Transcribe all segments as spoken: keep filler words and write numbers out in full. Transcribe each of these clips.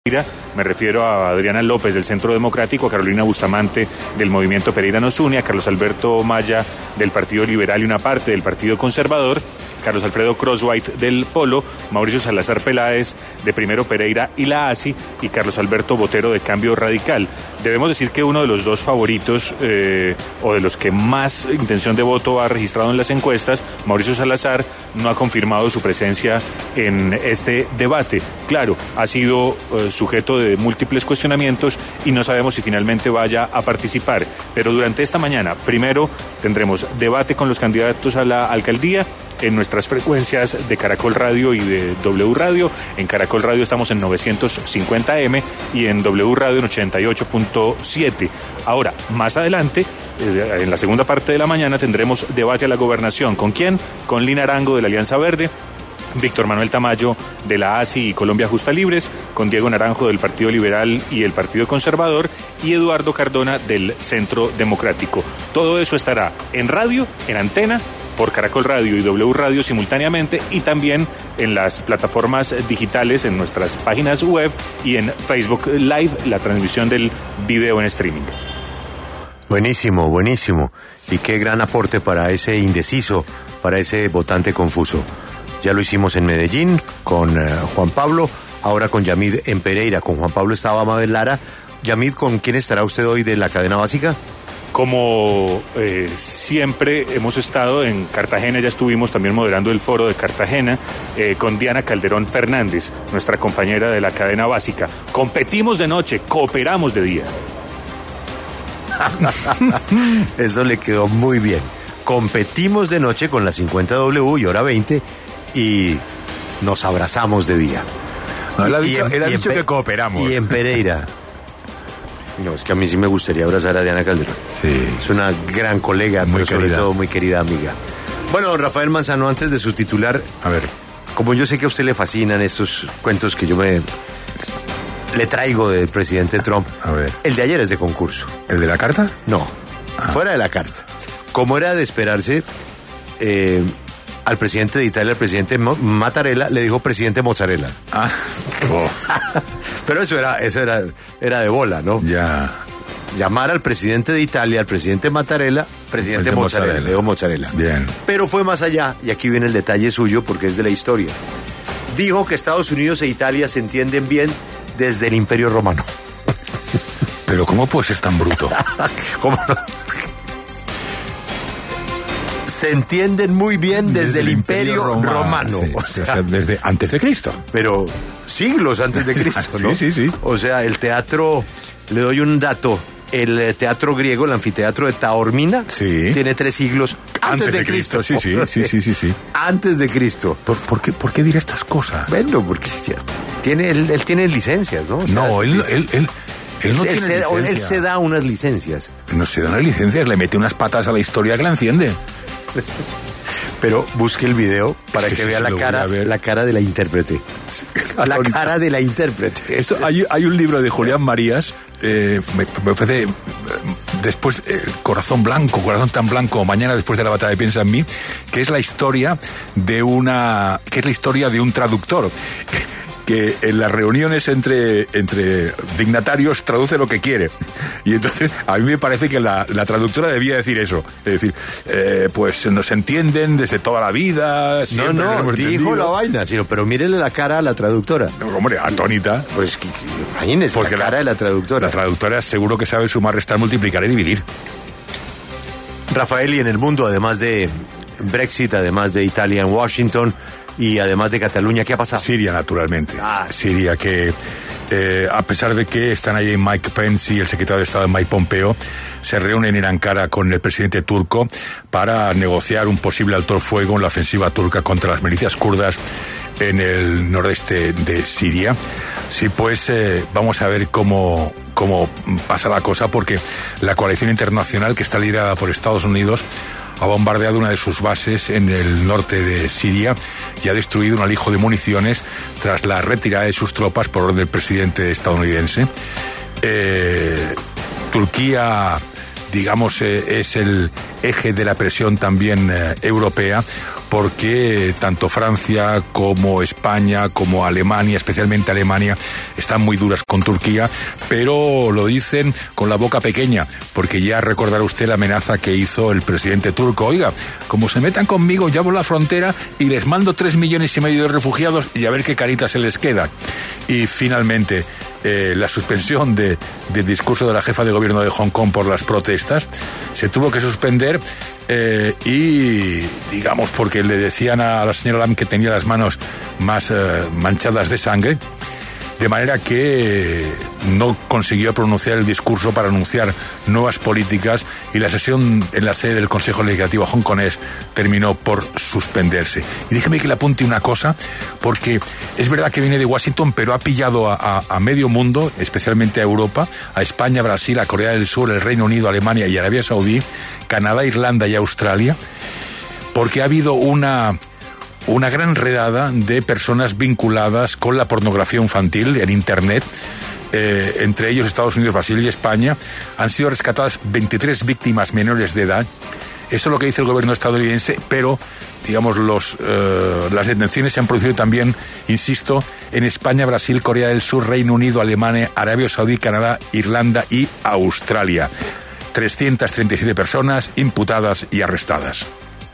Me refiero a Adriana López del Centro Democrático, a Carolina Bustamante del Movimiento Pereira Nos Une, a Carlos Alberto Maya del Partido Liberal y una parte del Partido Conservador, Carlos Alfredo Crosswhite del Polo, Mauricio Salazar Peláez de Primero Pereira y la A S I y Carlos Alberto Botero de Cambio Radical. Debemos decir que uno de los dos favoritos eh, o de los que más intención de voto ha registrado en las encuestas, Mauricio Salazar, no ha confirmado su presencia en este debate. Claro, ha sido eh, sujeto de múltiples cuestionamientos y no sabemos si finalmente vaya a participar. Pero durante esta mañana, primero tendremos debate con los candidatos a la alcaldía en nuestras frecuencias de Caracol Radio y de W Radio. En Caracol Radio estamos en novecientos cincuenta eme y en W Radio en ochenta y ocho punto siete. Ahora, más adelante, en la segunda parte de la mañana, tendremos debate a la gobernación. ¿Con quién? Con Lina Arango de la Alianza Verde, Víctor Manuel Tamayo de la A S I y Colombia Justa Libres, con Diego Naranjo del Partido Liberal y el Partido Conservador y Eduardo Cardona del Centro Democrático. Todo eso estará en radio, en antena, por Caracol Radio y W Radio simultáneamente y también en las plataformas digitales, en nuestras páginas web y en Facebook Live, la transmisión del video en streaming. Buenísimo, buenísimo. Y qué gran aporte para ese indeciso, para ese votante confuso. Ya lo hicimos en Medellín con uh, Juan Pablo, ahora con Yamid en Pereira. Con Juan Pablo estaba Mabel Lara. Yamid, ¿con quién estará usted hoy de la cadena básica? Como eh, siempre hemos estado en Cartagena, ya estuvimos también moderando el foro de Cartagena eh, con Diana Calderón Fernández, nuestra compañera de la cadena básica. Competimos de noche, cooperamos de día. Eso le quedó muy bien. Competimos de noche con la cincuenta W y hora veinte y nos abrazamos de día. No, él ha y, dicho, y en, él ha y dicho en, que cooperamos. Y en Pereira. No, es que a mí sí me gustaría abrazar a Diana Calderón. Sí. Es una gran colega, muy pero sobre querida. todo muy querida amiga. Bueno, don Rafael Manzano, antes de su titular, a ver, como yo sé que a usted le fascinan estos cuentos que yo me le traigo del presidente Trump, a ver. El de ayer es de concurso. ¿El de la carta? No, ah. fuera de la carta. Como era de esperarse, eh, al presidente de Italia, al presidente Mattarella, le dijo presidente Mozzarella. Ah. Oh. Pero eso era, eso era, era de bola, ¿no? Ya. Llamar al presidente de Italia, al presidente Mattarella, presidente, presidente Mozzarella, Mozzarella. Le dijo Mozzarella. Bien. Pero fue más allá, y aquí viene el detalle suyo porque es de la historia. Dijo que Estados Unidos e Italia se entienden bien desde el Imperio Romano. Pero ¿cómo puede ser tan bruto? ¿Cómo no? Se entienden muy bien desde, desde el, el Imperio, Imperio Romano. romano. Sí, o, sea, o sea, desde antes de Cristo. Pero siglos antes de Cristo, ¿no? Sí, sí, sí. O sea, el teatro, le doy un dato, el teatro griego, el anfiteatro de Taormina, sí. tiene tres siglos antes, antes de, de Cristo. Cristo. Sí, sí, sí, sí, sí. Antes de Cristo. ¿Por, por, qué, ¿Por qué dirá estas cosas? Bueno, porque ya, tiene, él, él tiene licencias, ¿no? O sea, no, él, él, él, él no él, tiene se, licencia. Él se da unas licencias. No se da unas licencias, le mete unas patas a la historia que la enciende. Pero busque el video para es que, que vea la cara, la cara de la intérprete. Sí. La cara de la intérprete. Esto, hay, hay un libro de Julián Marías, eh, me, me ofrece después eh, Corazón Blanco, Corazón tan Blanco, mañana después de la batalla de Piensa en mí, que es la historia de una, que es la historia de un traductor. Que en las reuniones entre, entre dignatarios traduce lo que quiere. Y entonces a mí me parece que la, la traductora debía decir eso. Es decir, eh, pues nos entienden desde toda la vida. No, no, dijo entendido. La vaina, sino, pero mírele la cara a la traductora. Hombre, atónita. Pues que, que, imagínese Porque la cara la, de la traductora. La traductora seguro que sabe sumar, restar, multiplicar y dividir. Rafael, y en el mundo, además de Brexit, además de Italia en Washington, y además de Cataluña, ¿qué ha pasado? Siria, naturalmente. Ah, Siria, que eh, a pesar de que están ahí Mike Pence y el secretario de Estado Mike Pompeo, se reúnen en Ankara con el presidente turco para negociar un posible alto el fuego en la ofensiva turca contra las milicias kurdas en el nordeste de Siria. Sí, pues eh, vamos a ver cómo, cómo pasa la cosa, porque la coalición internacional, que está liderada por Estados Unidos, ha bombardeado una de sus bases en el norte de Siria y ha destruido un alijo de municiones tras la retirada de sus tropas por orden del presidente estadounidense. Eh, Turquía, digamos, eh, es el, eje de la presión también eh, europea, porque tanto Francia como España, como Alemania, especialmente Alemania, están muy duras con Turquía, pero lo dicen con la boca pequeña, porque ya recordará usted la amenaza que hizo el presidente turco. Oiga, como se metan conmigo, ya abro la frontera y les mando tres millones y medio de refugiados y a ver qué carita se les queda. Y finalmente, eh, la suspensión de, del discurso de la jefa de gobierno de Hong Kong por las protestas se tuvo que suspender eh, y, digamos, porque le decían a la señora Lam que tenía las manos más eh, manchadas de sangre, de manera que no consiguió pronunciar el discurso para anunciar nuevas políticas y la sesión en la sede del Consejo Legislativo hongkonés terminó por suspenderse. Y déjeme que le apunte una cosa, porque es verdad que viene de Washington, pero ha pillado a, a, a medio mundo, especialmente a Europa, a España, Brasil, a Corea del Sur, el Reino Unido, Alemania y Arabia Saudí, Canadá, Irlanda y Australia, porque ha habido una... una gran redada de personas vinculadas con la pornografía infantil en Internet, eh, entre ellos Estados Unidos, Brasil y España. Han sido rescatadas veintitrés víctimas menores de edad. Eso es lo que dice el gobierno estadounidense, pero, digamos, los, eh, las detenciones se han producido también, insisto, en España, Brasil, Corea del Sur, Reino Unido, Alemania, Arabia Saudí, Canadá, Irlanda y Australia. trescientas treinta y siete personas imputadas y arrestadas.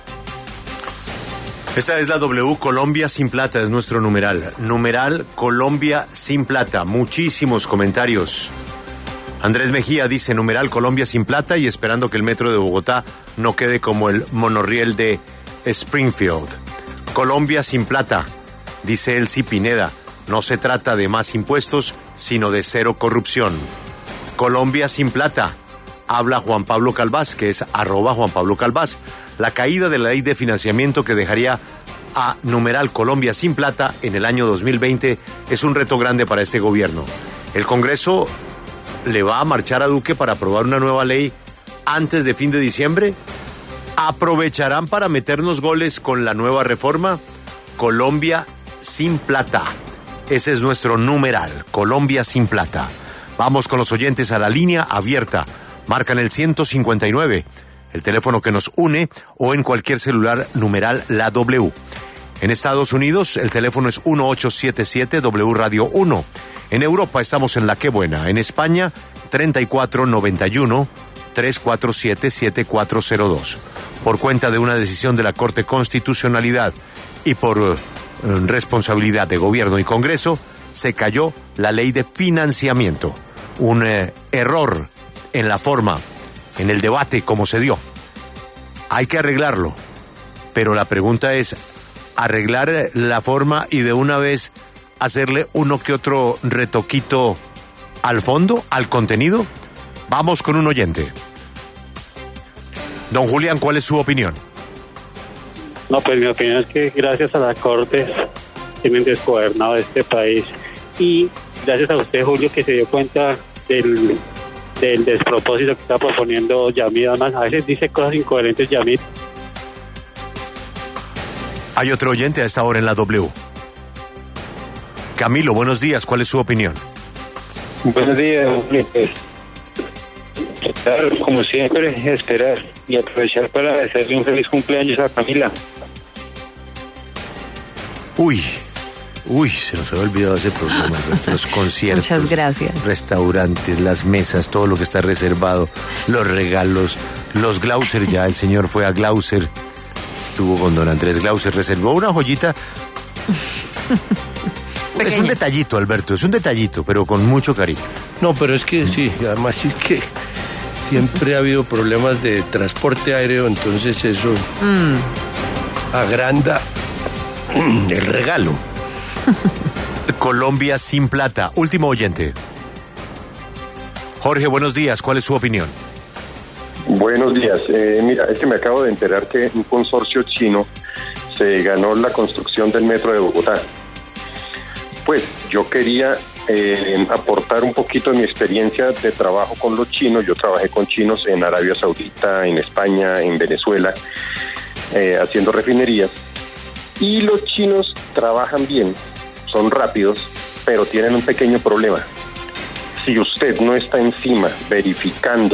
Esta es la W. Colombia sin plata, es nuestro numeral. Numeral Colombia sin plata. Muchísimos comentarios. Andrés Mejía dice numeral Colombia sin plata y esperando que el metro de Bogotá no quede como el monorriel de Springfield. Colombia sin plata, dice Elsie Pineda. No se trata de más impuestos, sino de cero corrupción. Colombia sin plata, habla Juan Pablo Calvás, que es arroba Juan Pablo Calvás. La caída de la ley de financiamiento que dejaría a numeral Colombia sin plata en el año dos mil veinte es un reto grande para este gobierno. El Congreso le va a marchar a Duque para aprobar una nueva ley antes de fin de diciembre. ¿Aprovecharán para meternos goles con la nueva reforma? Colombia sin plata. Ese es nuestro numeral, Colombia sin plata. Vamos con los oyentes a la línea abierta. Marcan el ciento cincuenta y nueve. El teléfono que nos une, o en cualquier celular numeral la W. En Estados Unidos el teléfono es uno ocho siete siete W Radio uno. En Europa estamos en La Qué Buena. En España treinta y cuatro noventa y uno, trescientos cuarenta y siete, setenta y cuatro cero dos. Por cuenta de una decisión de la Corte Constitucionalidad y por uh, responsabilidad de Gobierno y Congreso, se cayó la ley de financiamiento. Un uh, error en la forma, en el debate como se dio. Hay que arreglarlo, pero la pregunta es, ¿arreglar la forma y de una vez hacerle uno que otro retoquito al fondo, al contenido? Vamos con un oyente. Don Julián, ¿cuál es su opinión? No, pues mi opinión es que gracias a las Cortes tienen desgobernado este país, y gracias a usted, Julio, que se dio cuenta del... del despropósito que está proponiendo Yamid. Además, a veces dice cosas incoherentes Yamid. Hay otro oyente a esta hora en la W. Camilo, buenos días, ¿cuál es su opinión? Buenos días, como siempre, esperar y aprovechar para desearle un feliz cumpleaños a Camila. Uy, Uy, se nos había olvidado ese programa, los conciertos. Muchas gracias. Restaurantes, las mesas, todo lo que está reservado, los regalos, los Glauser, ya el señor fue a Glauser, estuvo con don Andrés Glauser, reservó una joyita. Es un detallito, Alberto, es un detallito, pero con mucho cariño. No, pero es que sí, además es que siempre ha habido problemas de transporte aéreo, entonces eso mm. agranda el regalo. Colombia sin plata. Último oyente. Jorge, buenos días. ¿Cuál es su opinión? Buenos días. Eh, mira, es que me acabo de enterar que un consorcio chino se ganó la construcción del metro de Bogotá. Pues yo quería eh, aportar un poquito de mi experiencia de trabajo con los chinos. Yo trabajé con chinos en Arabia Saudita, en España, en Venezuela, eh, haciendo refinerías. Y los chinos trabajan bien, son rápidos, pero tienen un pequeño problema. Si usted no está encima verificando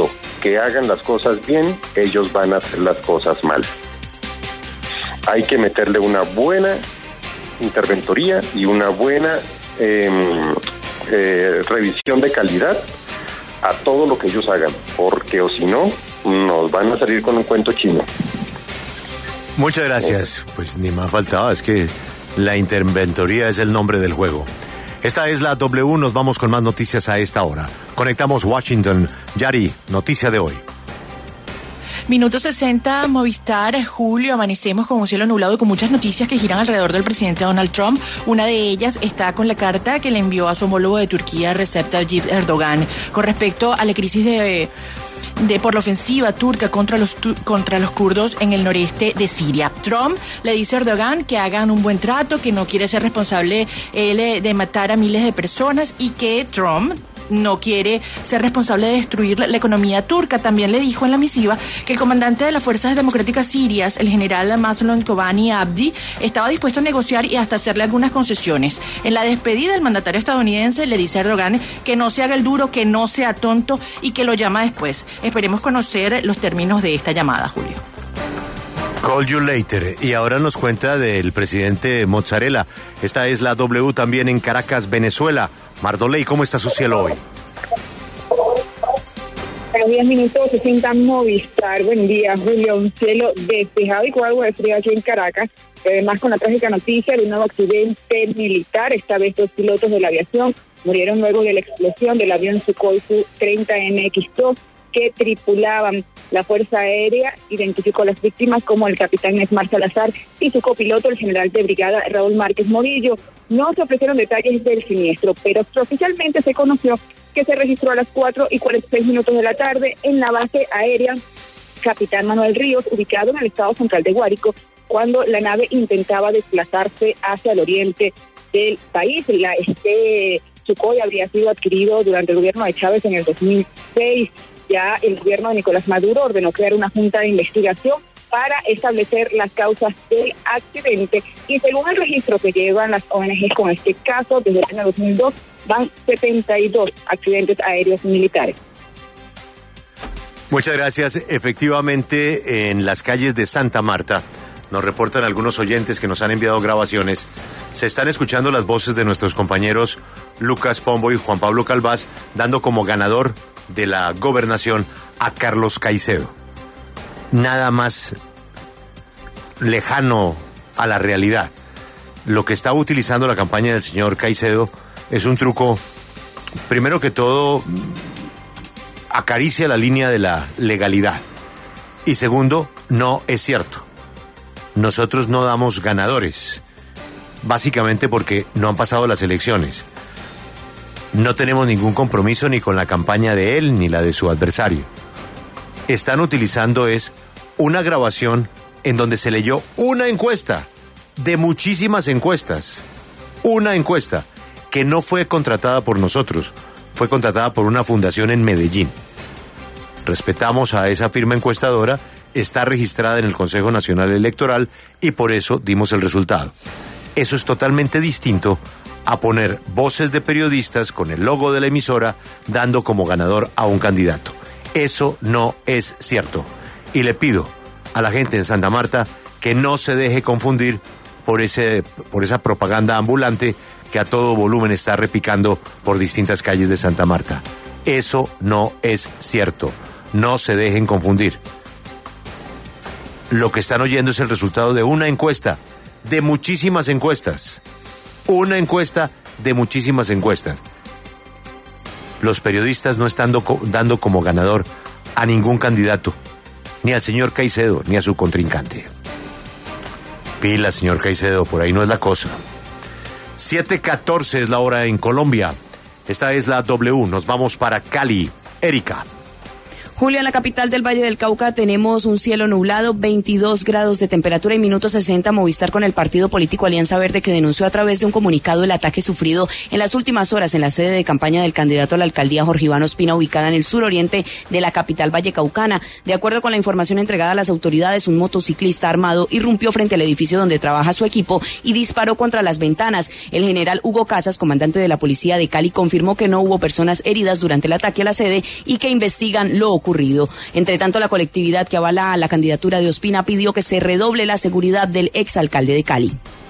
que hagan las cosas bien, ellos van a hacer las cosas mal. Hay que meterle una buena interventoría y una buena eh, eh, revisión de calidad a todo lo que ellos hagan, porque o si no, nos van a salir con un cuento chino. Muchas gracias. Pues ni más faltaba, es que la interventoría es el nombre del juego. Esta es la W, nos vamos con más noticias a esta hora. Conectamos Washington. Yari, noticia de hoy. Minuto sesenta, Movistar, Julio, amanecemos con un cielo nublado y con muchas noticias que giran alrededor del presidente Donald Trump. Una de ellas está con la carta que le envió a su homólogo de Turquía, Recep Tayyip Erdogan, con respecto a la crisis de... de por la ofensiva turca contra los tu, contra los kurdos en el noreste de Siria. Trump le dice a Erdogan que hagan un buen trato, que no quiere ser responsable él de matar a miles de personas y que Trump no quiere ser responsable de destruir la economía turca. También le dijo en la misiva que el comandante de las Fuerzas Democráticas Sirias, el general Maslon Kobani Abdi, estaba dispuesto a negociar y hasta hacerle algunas concesiones. En la despedida, el mandatario estadounidense le dice a Erdogan que no se haga el duro, que no sea tonto y que lo llama después. Esperemos conocer los términos de esta llamada, Julio. Call you later. Y ahora nos cuenta del presidente Mozzarella. Esta es la W también en Caracas, Venezuela. Mardoley, ¿cómo está su cielo hoy? Buenos días, minutos sesenta Movistar. Buen día, Julio. Un cielo despejado y con algo de frío aquí en Caracas. Además, con la trágica noticia de un nuevo accidente militar. Esta vez dos pilotos de la aviación murieron luego de la explosión del avión Sukhoi Su treinta eme equis dos que tripulaban. La Fuerza Aérea identificó a las víctimas como el capitán Esmar Salazar y su copiloto, el general de brigada Raúl Márquez Morillo. No se ofrecieron detalles del siniestro, pero oficialmente se conoció que se registró a las cuatro y cuarenta y seis minutos de la tarde en la base aérea Capitán Manuel Ríos, ubicado en el estado central de Guárico, cuando la nave intentaba desplazarse hacia el oriente del país. La, este Sukhoi habría sido adquirido durante el gobierno de Chávez en el dos mil seis. Ya el gobierno de Nicolás Maduro ordenó crear una junta de investigación para establecer las causas del accidente y según el registro que llevan las O N Ges con este caso, desde el año dos mil dos van setenta y dos accidentes aéreos militares. Muchas gracias. Efectivamente, en las calles de Santa Marta, nos reportan algunos oyentes que nos han enviado grabaciones, se están escuchando las voces de nuestros compañeros Lucas Pombo y Juan Pablo Calvás, dando como ganador de la gobernación a Carlos Caicedo. Nada más lejano a la realidad. Lo que está utilizando la campaña del señor Caicedo es un truco, primero que todo, acaricia la línea de la legalidad. Y segundo, no es cierto. Nosotros no damos ganadores, básicamente porque no han pasado las elecciones. No tenemos ningún compromiso ni con la campaña de él ni la de su adversario. Están utilizando es una grabación en donde se leyó una encuesta de muchísimas encuestas. Una encuesta que no fue contratada por nosotros, fue contratada por una fundación en Medellín. Respetamos a esa firma encuestadora, está registrada en el Consejo Nacional Electoral y por eso dimos el resultado. Eso es totalmente distinto a poner voces de periodistas con el logo de la emisora dando como ganador a un candidato. Eso no es cierto. Y le pido a la gente en Santa Marta que no se deje confundir por ese, por esa propaganda ambulante que a todo volumen está repicando por distintas calles de Santa Marta. Eso no es cierto. No se dejen confundir. Lo que están oyendo es el resultado de una encuesta, de muchísimas encuestas. Una encuesta de muchísimas encuestas. Los periodistas no están do- dando como ganador a ningún candidato, ni al señor Caicedo, ni a su contrincante. Pila, señor Caicedo, por ahí no es la cosa. siete catorce es la hora en Colombia. Esta es la W, nos vamos para Cali. Erika. Julio, en la capital del Valle del Cauca tenemos un cielo nublado, veintidós grados de temperatura y minuto sesenta Movistar con el partido político Alianza Verde que denunció a través de un comunicado el ataque sufrido en las últimas horas en la sede de campaña del candidato a la alcaldía Jorge Iván Ospina ubicada en el suroriente de la capital vallecaucana. De acuerdo con la información entregada a las autoridades, un motociclista armado irrumpió frente al edificio donde trabaja su equipo y disparó contra las ventanas. El general Hugo Casas, comandante de la policía de Cali, confirmó que no hubo personas heridas durante el ataque a la sede y que investigan lo ocurrido ocurrido. Entre tanto, la colectividad que avala la candidatura de Ospina pidió que se redoble la seguridad del exalcalde de Cali.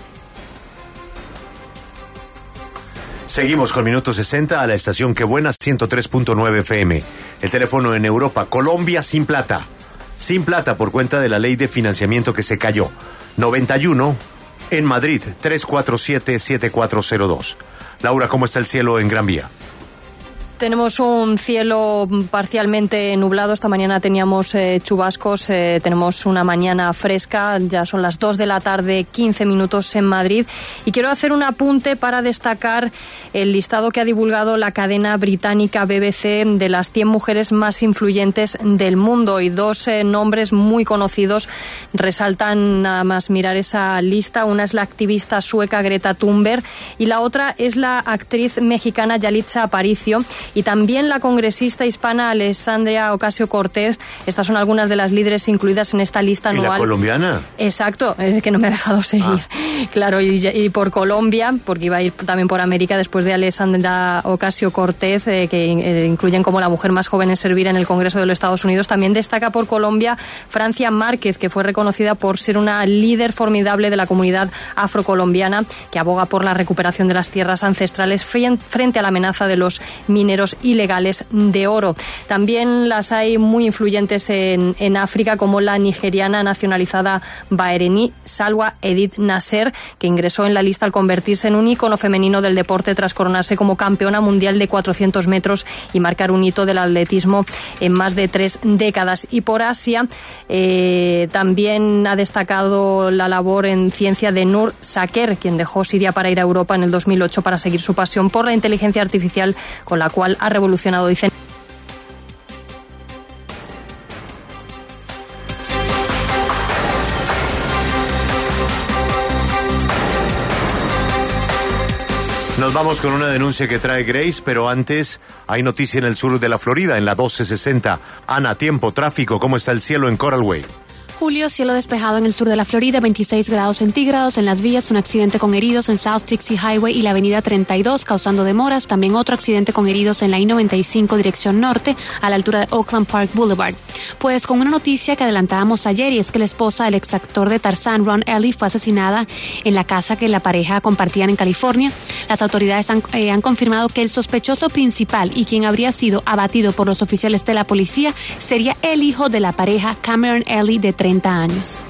Seguimos con Minuto sesenta a la estación Qué Buena, ciento tres punto nueve F M. El teléfono en Europa, Colombia sin plata. Sin plata por cuenta de la ley de financiamiento que se cayó. noventa y uno en Madrid, tres cuatro siete, siete cuatro cero dos. Laura, ¿cómo está el cielo en Gran Vía? Tenemos un cielo parcialmente nublado. Esta mañana teníamos eh, chubascos, eh, tenemos una mañana fresca, ya son las dos de la tarde, quince minutos en Madrid. Y quiero hacer un apunte para destacar el listado que ha divulgado la cadena británica B B C de las cien mujeres más influyentes del mundo. Y dos eh, nombres muy conocidos resaltan nada más mirar esa lista. Una es la activista sueca Greta Thunberg y la otra es la actriz mexicana Yalitza Aparicio. Y también la congresista hispana Alexandria Ocasio-Cortez. Estas son algunas de las líderes incluidas en esta lista anual. ¿Y la colombiana? Exacto, es que no me ha dejado seguir. Ah. Claro, y, y por Colombia, porque iba a ir también por América después de Alexandria Ocasio-Cortez, eh, que eh, incluyen como la mujer más joven en servir en el Congreso de los Estados Unidos. También destaca por Colombia Francia Márquez, que fue reconocida por ser una líder formidable de la comunidad afrocolombiana, que aboga por la recuperación de las tierras ancestrales frente a la amenaza de los mineros ilegales de oro. También las hay muy influyentes en, en África, como la nigeriana nacionalizada Baereni Salwa Edith Nasser, que ingresó en la lista al convertirse en un ícono femenino del deporte tras coronarse como campeona mundial de cuatrocientos metros y marcar un hito del atletismo en más de tres décadas. Y por Asia eh, también ha destacado la labor en ciencia de Nur Saker, quien dejó Siria para ir a Europa en el dos mil ocho para seguir su pasión por la inteligencia artificial, con la cual ha revolucionado, dicen. Nos vamos con una denuncia que trae Grace, pero antes hay noticia en el sur de la Florida, en la doce sesenta. Ana, tiempo, tráfico, ¿cómo está el cielo en Coral Way? Julio, cielo despejado en el sur de la Florida, veintiséis grados centígrados. En las vías, un accidente con heridos en South Dixie Highway y la avenida treinta y dos, causando demoras. También otro accidente con heridos en la I noventa y cinco, dirección norte, a la altura de Oakland Park Boulevard. Pues con una noticia que adelantábamos ayer, y es que la esposa del exactor de Tarzán, Ron Ellie, fue asesinada en la casa que la pareja compartían en California. Las autoridades han, eh, han confirmado que el sospechoso principal y quien habría sido abatido por los oficiales de la policía sería el hijo de la pareja, Cameron Ellie, de treinta años.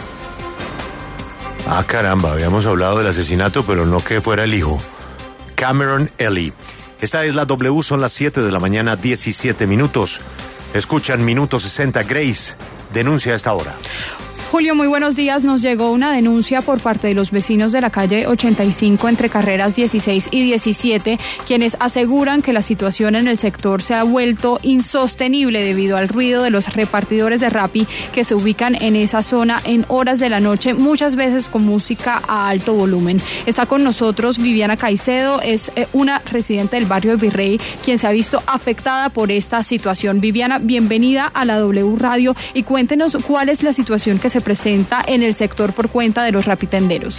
Ah, caramba, habíamos hablado del asesinato, pero no que fuera el hijo. Cameron Ellie. Esta es la W, son las siete de la mañana, diecisiete minutos. Escuchan Minuto sesenta. Grace, denuncia a esta hora. Julio, muy buenos días. Nos llegó una denuncia por parte de los vecinos de la calle ochenta y cinco entre carreras dieciséis y diecisiete, quienes aseguran que la situación en el sector se ha vuelto insostenible debido al ruido de los repartidores de Rappi que se ubican en esa zona en horas de la noche, muchas veces con música a alto volumen. Está con nosotros Viviana Caicedo, es una residente del barrio de Virrey, quien se ha visto afectada por esta situación. Viviana, bienvenida a la W Radio y cuéntenos cuál es la situación que se presenta en el sector por cuenta de los rapitenderos.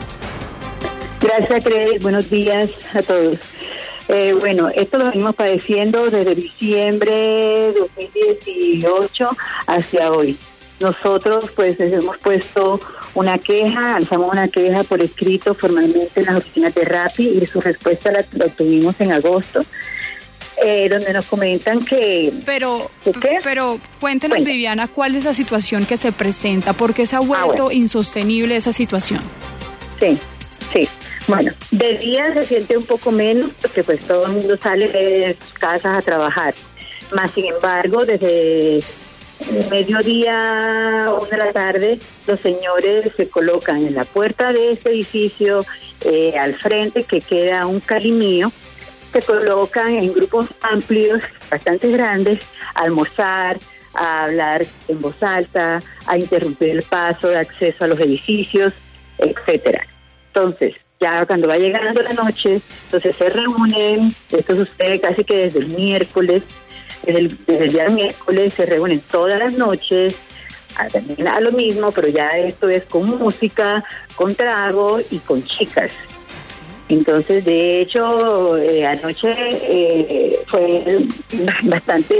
Gracias, Grace. Buenos días a todos. Eh, bueno, esto lo venimos padeciendo desde diciembre de dos mil dieciocho hacia hoy. Nosotros pues hemos puesto una queja, alzamos una queja por escrito formalmente en las oficinas de Rappi y su respuesta la, la obtuvimos en agosto. Eh, donde nos comentan que... Pero, ¿qué? pero cuéntenos, bueno. Viviana, ¿cuál es la situación que se presenta? ¿Por qué se ha vuelto ah, bueno. insostenible esa situación? Sí, sí. Bueno, de día se siente un poco menos porque pues todo el mundo sale de sus casas a trabajar. Más sin embargo, desde el mediodía, una de la tarde, los señores se colocan en la puerta de este edificio, eh, al frente, que queda un calimío. Se colocan en grupos amplios, bastante grandes, a almorzar, a hablar en voz alta, a interrumpir el paso de acceso a los edificios, etcétera. Entonces, ya cuando va llegando la noche, entonces se reúnen, esto sucede casi que desde el miércoles, desde el, desde el día del miércoles se reúnen todas las noches, a, también a lo mismo, pero ya esto es con música, con trago y con chicas. Entonces, de hecho, eh, anoche eh, fue bastante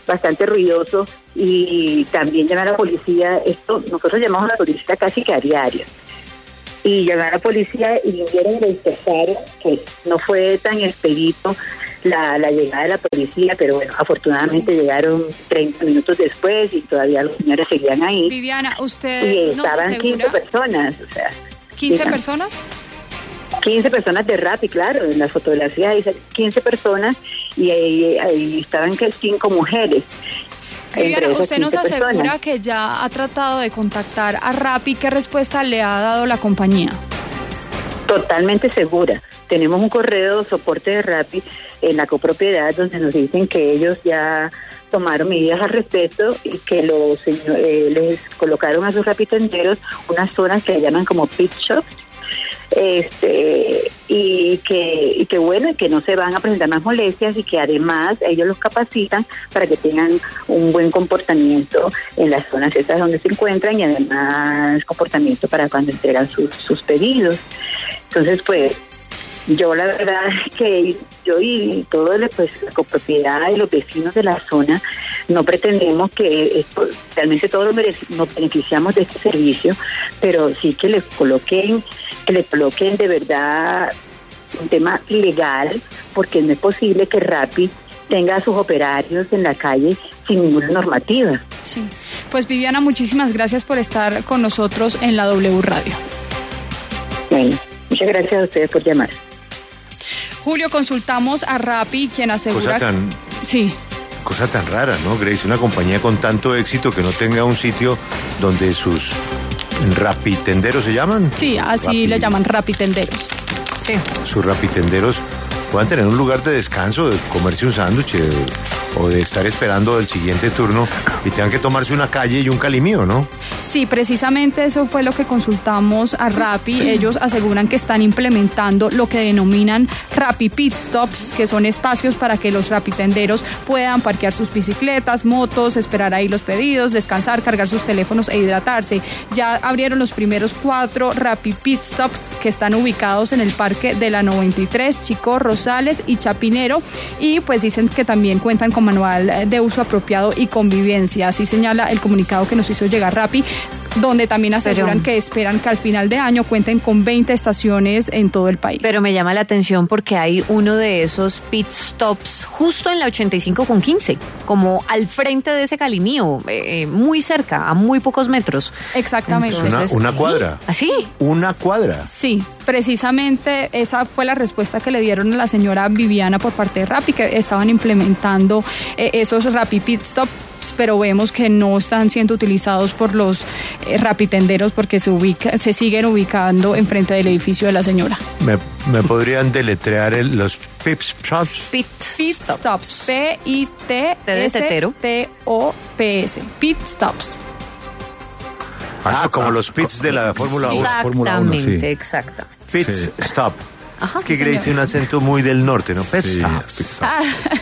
bastante ruidoso y también llamar a la policía. Esto nosotros llamamos a la policía casi que a diario. Y llamaron a la policía y vinieron y lo dispersaron, que no fue tan expedito la, la llegada de la policía, pero bueno, afortunadamente sí. Llegaron treinta minutos después y todavía los señores seguían ahí. Viviana, usted y estaban quince personas, o sea. ¿quince digan, personas? quince personas de Rappi, claro, en la fotografía dice quince personas y ahí, ahí estaban que cinco mujeres. Viviana, usted nos asegura personas. que ya ha tratado de contactar a Rappi. ¿Qué respuesta le ha dado la compañía? Totalmente segura. Tenemos un correo de soporte de Rappi en la copropiedad donde nos dicen que ellos ya tomaron medidas al respecto y que los eh, les colocaron a sus rapitenderos unas zonas que llaman como pit shops. Este y que y que bueno y que no se van a presentar más molestias y que además ellos los capacitan para que tengan un buen comportamiento en las zonas esas donde se encuentran y además comportamiento para cuando entregan sus, sus pedidos. Entonces pues yo la verdad que yo y todo pues la copropiedad y los vecinos de la zona no pretendemos que esto, realmente todos nos beneficiamos de este servicio, pero sí que les coloquen que le coloquen de verdad un tema legal, porque no es posible que Rappi tenga a sus operarios en la calle sin ninguna normativa. Sí, pues Viviana, muchísimas gracias por estar con nosotros en la W Radio. Bueno, muchas gracias a ustedes por llamar. Julio, consultamos a Rappi, quien asegura... Cosa tan... Sí. Cosa tan rara, ¿no, Grace? Una compañía con tanto éxito que no tenga un sitio donde sus rapitenderos se llaman. Sí, así Rappi. Le llaman rapitenderos. Sí. Sus rapitenderos puedan tener un lugar de descanso, de comerse un sándwich o de estar esperando el siguiente turno y tengan que tomarse una calle y un calimío, ¿no? Sí, precisamente eso fue lo que consultamos a Rappi. Ellos aseguran que están implementando lo que denominan Rappi Pit Stops, que son espacios para que los rapitenderos puedan parquear sus bicicletas, motos, esperar ahí los pedidos, descansar, cargar sus teléfonos e hidratarse. Ya abrieron los primeros cuatro Rappi Pit Stops que están ubicados en el Parque de la noventa y tres, Chico, Rosales y Chapinero, y pues dicen que también cuentan con manual de uso apropiado y convivencia. Así señala el comunicado que nos hizo llegar Rappi, donde también aseguran pero, que esperan que al final de año cuenten con veinte estaciones en todo el país. Pero me llama la atención porque hay uno de esos pit stops justo en la ochenta y cinco con quince, como al frente de ese Calimío, eh, muy cerca, a muy pocos metros. Exactamente. Entonces, una, una cuadra. ¿Así? Una cuadra. Sí, precisamente esa fue la respuesta que le dieron a la señora Viviana por parte de Rappi, que estaban implementando eh, esos Rappi Pit Stop, pero vemos que no están siendo utilizados por los eh, rapitenderos porque se ubica, se siguen ubicando enfrente del edificio de la señora. ¿Me, me podrían deletrear el, los Pit Stops? Pit, Pit Stops. P I T S T O P S. Pit Stops. Ah, como los pits de la Fórmula uno. Exactamente, sí. exactamente. Pit sí. Stop. Ajá, es que sí, Grace tiene un acento muy del norte, ¿no? Pit sí, Stops. Ah.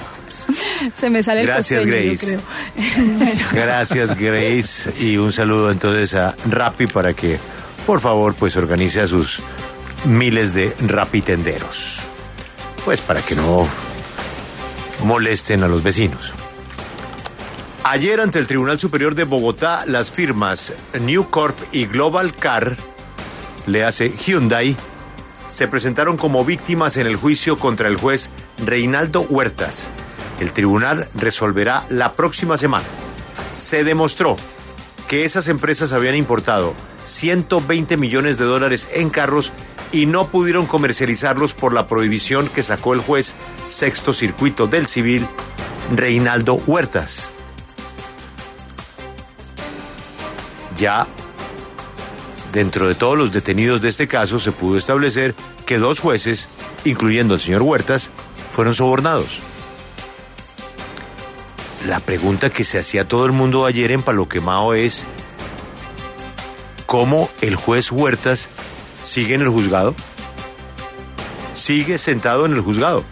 Se me sale el Gracias, costeño, Grace. Bueno. Gracias, Grace. Y un saludo entonces a Rappi para que, por favor, pues organice a sus miles de rapitenderos. Pues para que no molesten a los vecinos. Ayer, ante el Tribunal Superior de Bogotá, las firmas New Corp y Global Car, le hace Hyundai, se presentaron como víctimas en el juicio contra el juez Reinaldo Huertas. El tribunal resolverá la próxima semana. Se demostró que esas empresas habían importado ciento veinte millones de dólares en carros y no pudieron comercializarlos por la prohibición que sacó el juez Sexto Circuito del Civil, Reinaldo Huertas. Ya dentro de todos los detenidos de este caso se pudo establecer que dos jueces, incluyendo al señor Huertas, fueron sobornados. La pregunta que se hacía todo el mundo ayer en Palo Quemado es: ¿cómo el juez Huertas sigue en el juzgado? Sigue sentado en el juzgado.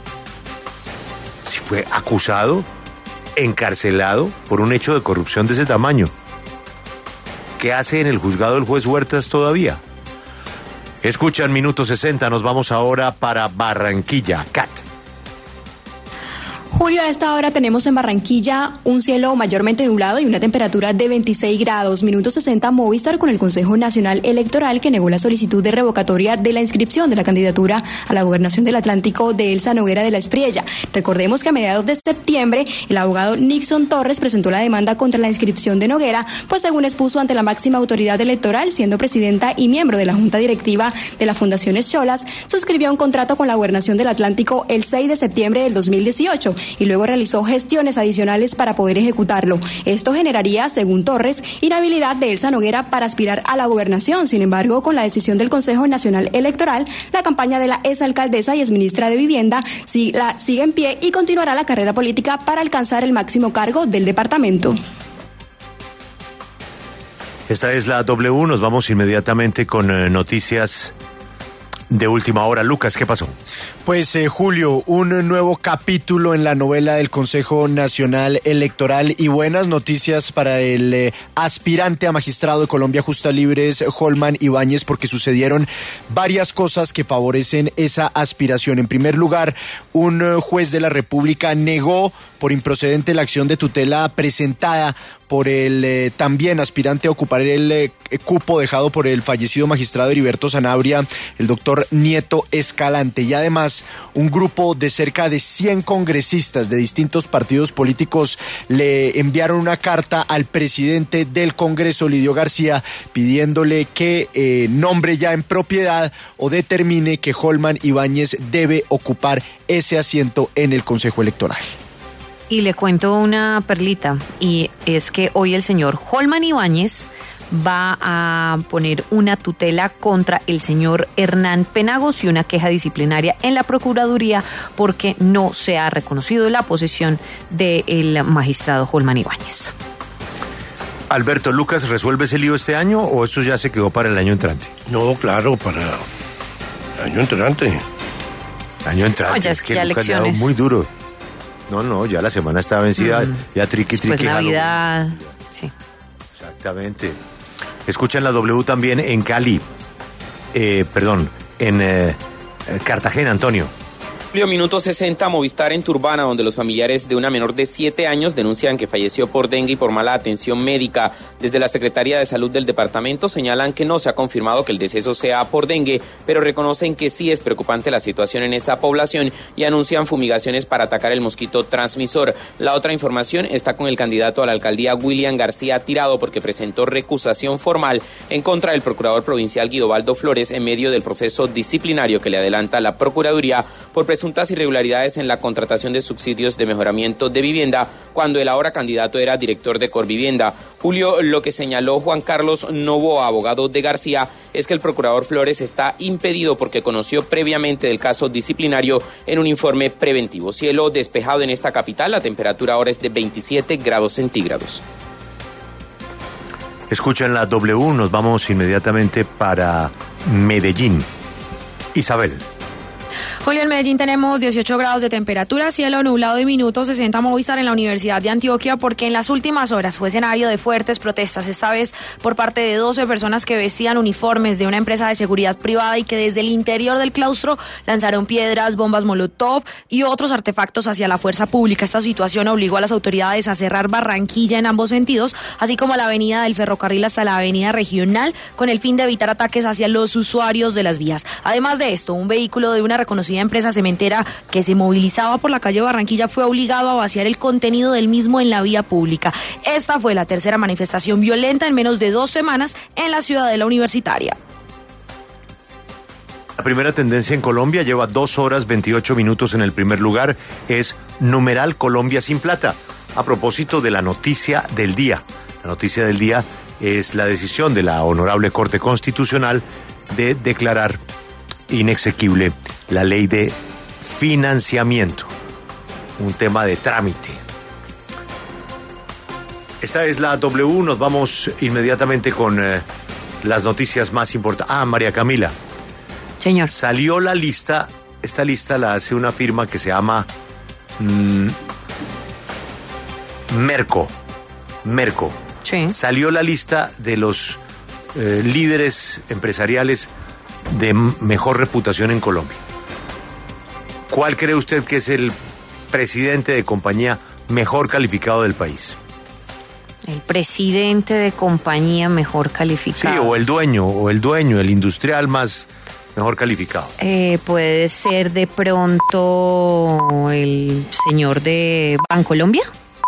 Si fue acusado, encarcelado por un hecho de corrupción de ese tamaño, ¿qué hace en el juzgado el juez Huertas todavía? Escuchan Minuto sesenta, nos vamos ahora para Barranquilla. Cat. Julio, a esta hora tenemos en Barranquilla un cielo mayormente nublado y una temperatura de veintiséis grados. Minuto sesenta, Movistar con el Consejo Nacional Electoral que negó la solicitud de revocatoria de la inscripción de la candidatura a la gobernación del Atlántico de Elsa Noguera de la Espriella. Recordemos que a mediados de septiembre el abogado Nixon Torres presentó la demanda contra la inscripción de Noguera, pues según expuso ante la máxima autoridad electoral, siendo presidenta y miembro de la Junta Directiva de la Fundación Escholas, suscribió un contrato con la gobernación del Atlántico el seis de septiembre del dos mil dieciocho. Y luego realizó gestiones adicionales para poder ejecutarlo. Esto generaría, según Torres, inhabilidad de Elsa Noguera para aspirar a la gobernación. Sin embargo, con la decisión del Consejo Nacional Electoral, la campaña de la exalcaldesa y exministra de Vivienda sí, la, sigue en pie y continuará la carrera política para alcanzar el máximo cargo del departamento. Esta es la W, nos vamos inmediatamente con eh, noticias de última hora. Lucas, ¿qué pasó? Pues eh, Julio, un nuevo capítulo en la novela del Consejo Nacional Electoral y buenas noticias para el eh, aspirante a magistrado de Colombia Justa Libres, Holman Ibáñez, porque sucedieron varias cosas que favorecen esa aspiración. En primer lugar, un eh, juez de la República negó por improcedente la acción de tutela presentada por el eh, también aspirante a ocupar el eh, cupo dejado por el fallecido magistrado Heriberto Sanabria, el doctor Nieto Escalante. Y además, un grupo de cerca de cien congresistas de distintos partidos políticos le enviaron una carta al presidente del Congreso, Lidio García, pidiéndole que eh, nombre ya en propiedad o determine que Holman Ibáñez debe ocupar ese asiento en el Consejo Electoral. Y le cuento una perlita, y es que hoy el señor Holman Ibáñez va a poner una tutela contra el señor Hernán Penagos y una queja disciplinaria en la Procuraduría porque no se ha reconocido la posesión del magistrado Holman Ibáñez. Alberto, Lucas, ¿resuelve ese lío este año o eso ya se quedó para el año entrante? No, claro, para el año entrante. Año entrante, no, ya es que ya Lucas le ha dado muy duro. No, no, ya la semana está vencida, mm. ya triqui, triqui. Pues Navidad, Halloween. Sí. Exactamente. Escuchan la W también en Cali, eh, perdón, en eh, Cartagena, Antonio. Minuto sesenta, Movistar en Turbana, donde los familiares de una menor de siete años denuncian que falleció por dengue y por mala atención médica. Desde la Secretaría de Salud del departamento señalan que no se ha confirmado que el deceso sea por dengue, pero reconocen que sí es preocupante la situación en esa población y anuncian fumigaciones para atacar el mosquito transmisor. La otra información está con el candidato a la alcaldía William García Tirado, porque presentó recusación formal en contra del procurador provincial Guidobaldo Flores en medio del proceso disciplinario que le adelanta la Procuraduría por presunción presuntas irregularidades en la contratación de subsidios de mejoramiento de vivienda cuando el ahora candidato era director de Corvivienda. Julio, lo que señaló Juan Carlos Novoa, abogado de García, es que el procurador Flores está impedido porque conoció previamente del caso disciplinario en un informe preventivo. Cielo despejado en esta capital, la temperatura ahora es de veintisiete grados centígrados. Escuchan la W, nos vamos inmediatamente para Medellín. Isabel. Julio, en Medellín tenemos dieciocho grados de temperatura, cielo nublado y minuto sesenta Movistar en la Universidad de Antioquia, porque en las últimas horas fue escenario de fuertes protestas, esta vez por parte de doce personas que vestían uniformes de una empresa de seguridad privada y que desde el interior del claustro lanzaron piedras, bombas molotov y otros artefactos hacia la fuerza pública. Esta situación obligó a las autoridades a cerrar Barranquilla en ambos sentidos, así como la avenida del Ferrocarril hasta la avenida Regional, con el fin de evitar ataques hacia los usuarios de las vías. Además de esto, un vehículo de una reconocida empresa cementera que se movilizaba por la calle Barranquilla fue obligado a vaciar el contenido del mismo en la vía pública. Esta fue la tercera manifestación violenta en menos de dos semanas en la ciudadela universitaria. La primera tendencia en Colombia lleva dos horas veintiocho minutos en el primer lugar, es numeral Colombia sin plata. A propósito de la noticia del día. La noticia del día es la decisión de la Honorable Corte Constitucional de declarar inexequible la ley de financiamiento, un tema de trámite. Esta es la W, nos vamos inmediatamente con eh, las noticias más importantes. Ah, María Camila. Señor. Salió la lista, esta lista la hace una firma que se llama mmm, Merco. Merco. Sí. Salió la lista de los eh, líderes empresariales de mejor reputación en Colombia. ¿Cuál cree usted que es el presidente de compañía mejor calificado del país. El presidente de compañía mejor calificado. Sí, o el dueño, o el dueño, el industrial más mejor calificado. Eh, puede ser de pronto el señor de Bancolombia.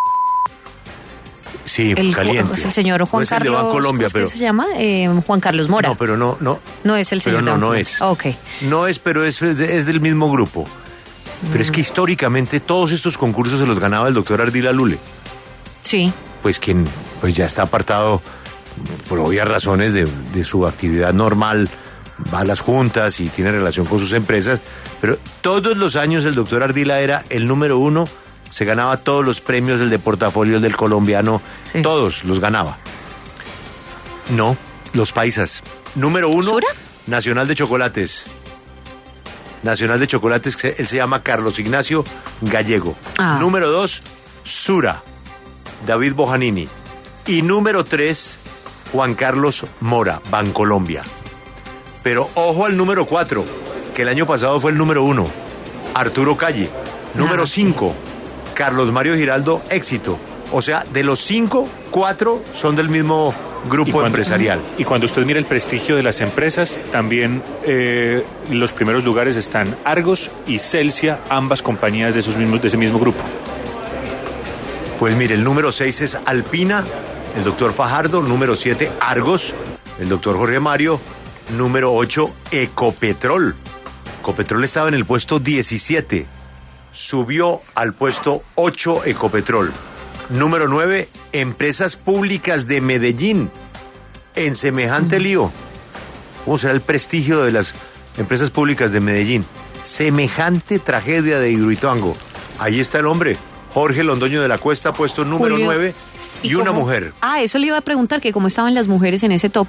Sí, el, caliente. El señor Juan no es Carlos. El de Bancolombia, ¿cómo pero es que se llama? Eh, Juan Carlos Mora. No, pero no, no. No es el señor. Pero no, no es. Ok. No es, pero es, es del mismo grupo. Pero mm. es que históricamente todos estos concursos se los ganaba el doctor Ardila Lule. Sí. Pues quien pues ya está apartado por obvias razones de, de su actividad normal, va a las juntas y tiene relación con sus empresas, pero todos los años el doctor Ardila era el número uno, se ganaba todos los premios del de portafolio, el del colombiano, sí. Todos los ganaba. No, los paisas. Número uno, ¿Sura? Nacional de Chocolates. Nacional de Chocolates, él se llama Carlos Ignacio Gallego. Ah. Número dos, Sura, David Bojanini. Y número tres, Juan Carlos Mora, Bancolombia. Pero ojo al número cuatro, que el año pasado fue el número uno, Arturo Calle. Número cinco, Carlos Mario Giraldo, Éxito. O sea, de los cinco, cuatro son del mismo grupo y cuando, empresarial. Y cuando usted mira el prestigio de las empresas, también eh, los primeros lugares están Argos y Celsia, ambas compañías de, esos mismos, de ese mismo grupo. Pues mire, el número seis es Alpina, el doctor Fajardo. Número siete, Argos, el doctor Jorge Mario. Número ocho, Ecopetrol. Ecopetrol estaba en el puesto diecisiete. Subió al puesto ocho Ecopetrol. Número nueve, Empresas Públicas de Medellín. En semejante lío. ¿Cómo será el prestigio de las empresas públicas de Medellín? Semejante tragedia de Hidroituango. Ahí está el hombre, Jorge Londoño de la Cuesta, puesto número Julio. nueve. Y, y una mujer. Ah, eso le iba a preguntar, que cómo estaban las mujeres en ese top.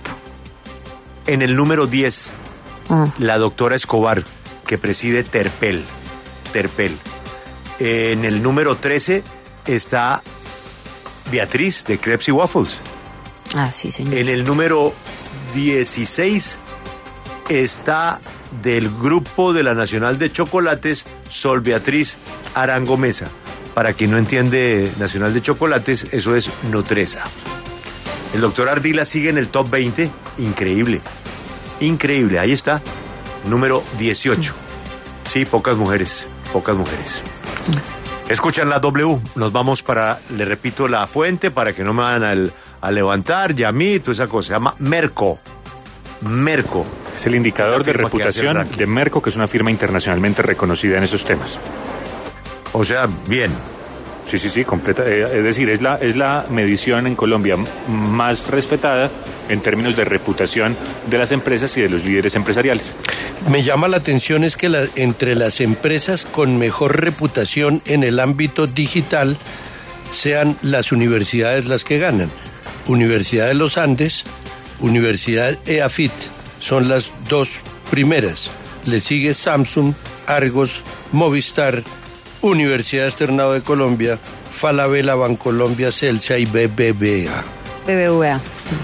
En el número diez, oh. la doctora Escobar, que preside Terpel. Terpel. En el número trece está Beatriz, de Crepes y Waffles. Ah, sí, señor. En el número dieciséis está del grupo de la Nacional de Chocolates, Sol Beatriz Arango Mesa. Para quien no entiende Nacional de Chocolates, eso es Nutresa. El doctor Ardila sigue en el top veinte. Increíble. Increíble. Ahí está. Número dieciocho. Sí, pocas mujeres. Pocas mujeres. Escuchan la W. Nos vamos para, le repito, la fuente para que no me vayan al, a levantar. Yamí, toda esa cosa. Se llama Merco. Merco. Es el indicador de reputación de Merco, que es una firma internacionalmente reconocida en esos temas. O sea, bien. Sí, sí, sí, completa. Eh, es decir, es la, es la medición en Colombia más respetada en términos de reputación de las empresas y de los líderes empresariales. Me llama la atención es que la, entre las empresas con mejor reputación en el ámbito digital sean las universidades las que ganan. Universidad de los Andes, Universidad EAFIT, son las dos primeras. Le sigue Samsung, Argos, Movistar, Universidad Externado de Colombia, Falabella, Bancolombia, Celsia y B B V A. B B V A.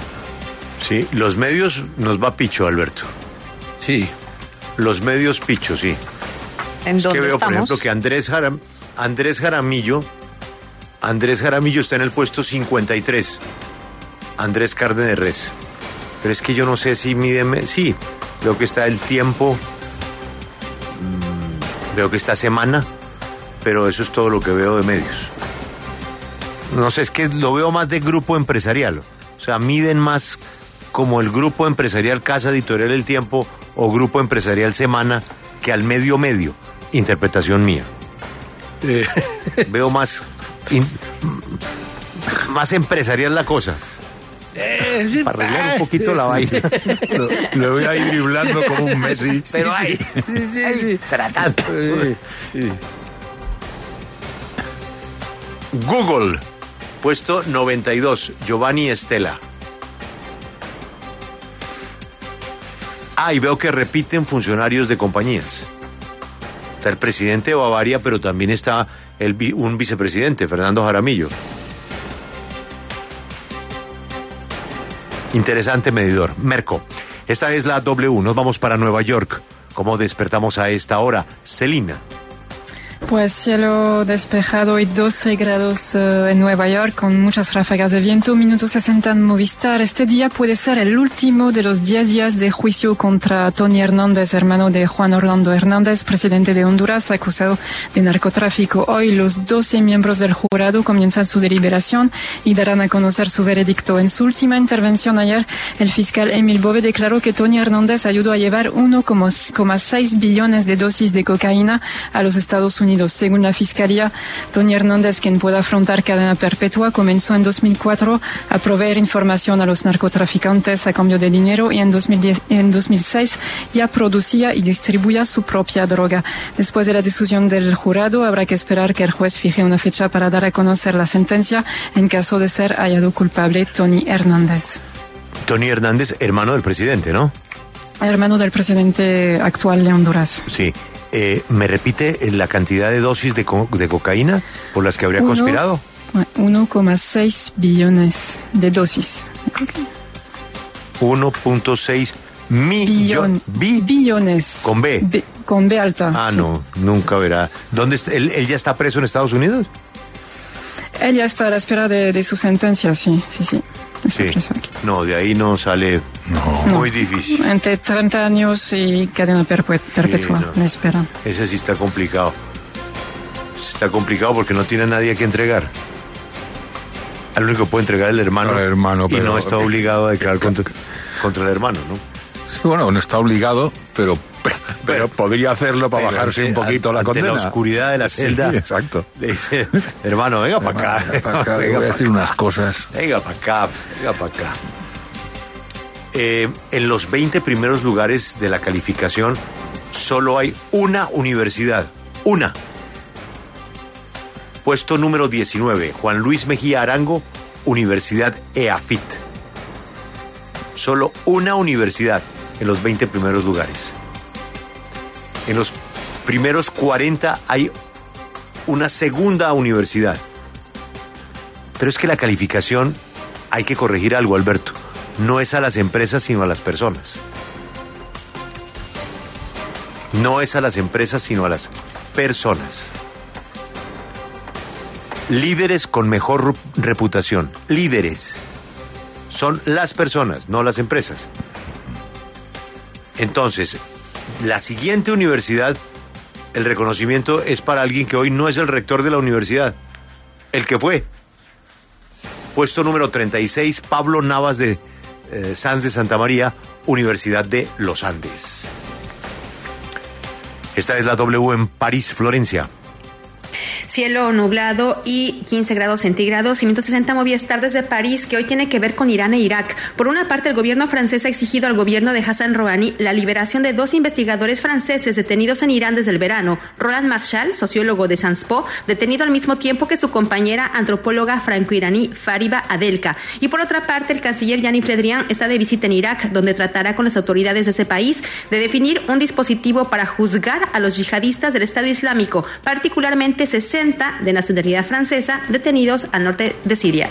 Sí, los medios nos va picho, Alberto. Sí. Los medios picho, sí. ¿En es dónde que veo, estamos? por ejemplo, que Andrés, Jaram, Andrés Jaramillo, Andrés Jaramillo está en el puesto cincuenta y tres. Andrés Carne de Res. Pero es que yo no sé si mídeme. Sí, veo que está el tiempo. Mmm, veo que está semana. Pero eso es todo lo que veo de medios. No sé, es que lo veo más de grupo empresarial. O sea, miden más como el grupo empresarial Casa Editorial El Tiempo o grupo empresarial Semana que al medio medio. Interpretación mía. Eh, veo más, in, más empresarial la cosa. Eh, para arreglar un poquito la vaina. Lo, lo voy a ir driblando como un Messi. Pero ahí, sí, sí, ahí sí. Tratando. Sí, sí. Google, puesto noventa y dos, Giovanni Estela. Ah, y veo que repiten funcionarios de compañías. Está el presidente de Bavaria, pero también está el, un vicepresidente, Fernando Jaramillo. Interesante medidor. Merco. Esta es la W. Nos vamos para Nueva York. ¿Cómo despertamos a esta hora? Celina. Pues cielo despejado y doce grados uh, en Nueva York con muchas ráfagas de viento. Minuto sesenta en Movistar. Este día puede ser el último de los diez días de juicio contra Tony Hernández, hermano de Juan Orlando Hernández, presidente de Honduras, acusado de narcotráfico. Hoy los doce miembros del jurado comienzan su deliberación y darán a conocer su veredicto. En su última intervención ayer, el fiscal Emil Bove declaró que Tony Hernández ayudó a llevar uno coma seis billones de dosis de cocaína a los Estados Unidos. Según la Fiscalía, Tony Hernández, quien puede afrontar cadena perpetua, comenzó en dos mil cuatro a proveer información a los narcotraficantes a cambio de dinero y en dos mil diez, en dos mil seis ya producía y distribuía su propia droga. Después de la decisión del jurado, habrá que esperar que el juez fije una fecha para dar a conocer la sentencia en caso de ser hallado culpable Tony Hernández. Tony Hernández, hermano del presidente, ¿no? Hermano del presidente actual de Honduras. Sí. Eh, ¿Me repite la cantidad de dosis de, co de cocaína por las que habría Uno, conspirado? uno coma seis billones de dosis de cocaína. uno punto seis millón, Billon, billones. Con B. B. Con B alta. Ah, sí. no, nunca verá. ¿Dónde está? ¿Él, ¿Él ya está preso en Estados Unidos? Él ya está a la espera de, de su sentencia, sí, sí, sí. Está sí. preso aquí. No, de ahí no sale. No. Muy difícil. Entre treinta años y cadena perpetua, sí, no. Le esperan. Ese sí está complicado. Está complicado porque no tiene a nadie a que entregar. Al único que puede entregar el hermano. El hermano, y pero, no está obligado a declarar contra, contra el hermano, ¿no? Sí, bueno, no está obligado, pero, pero, pero podría hacerlo para bajarse ante, un poquito la condena. En la oscuridad de la celda. Sí, exacto. Le dice, hermano, venga para acá. Venga para acá, venga voy a decir acá. Unas cosas. Venga para acá, venga para acá. Eh, en los veinte primeros lugares de la calificación solo hay una universidad. Una. Puesto número diecinueve, Juan Luis Mejía Arango, Universidad E A F I T. Solo una universidad en los veinte primeros lugares. En los primeros cuarenta hay una segunda universidad. Pero es que la calificación, hay que corregir algo, Alberto. No es a las empresas, sino a las personas. No es a las empresas, sino a las personas. Líderes con mejor reputación. Líderes. Son las personas, no las empresas. Entonces, la siguiente universidad, el reconocimiento es para alguien que hoy no es el rector de la universidad. El que fue. Puesto número treinta y seis, Pablo Navas de Eh, Sanz de Santa María, Universidad de los Andes. Esta es la W en París, Florencia. Cielo nublado y quince grados centígrados. Y minuto sesenta Movistar desde París, que hoy tiene que ver con Irán e Irak. Por una parte, el gobierno francés ha exigido al gobierno de Hassan Rouhani la liberación de dos investigadores franceses detenidos en Irán desde el verano. Roland Marshall, sociólogo de Sciences Po, detenido al mismo tiempo que su compañera antropóloga franco-iraní Fariba Adelka. Y por otra parte, el canciller Yaniv Le Drian está de visita en Irak, donde tratará con las autoridades de ese país de definir un dispositivo para juzgar a los yihadistas del Estado Islámico, particularmente sesenta de nacionalidad francesa detenidos al norte de Siria.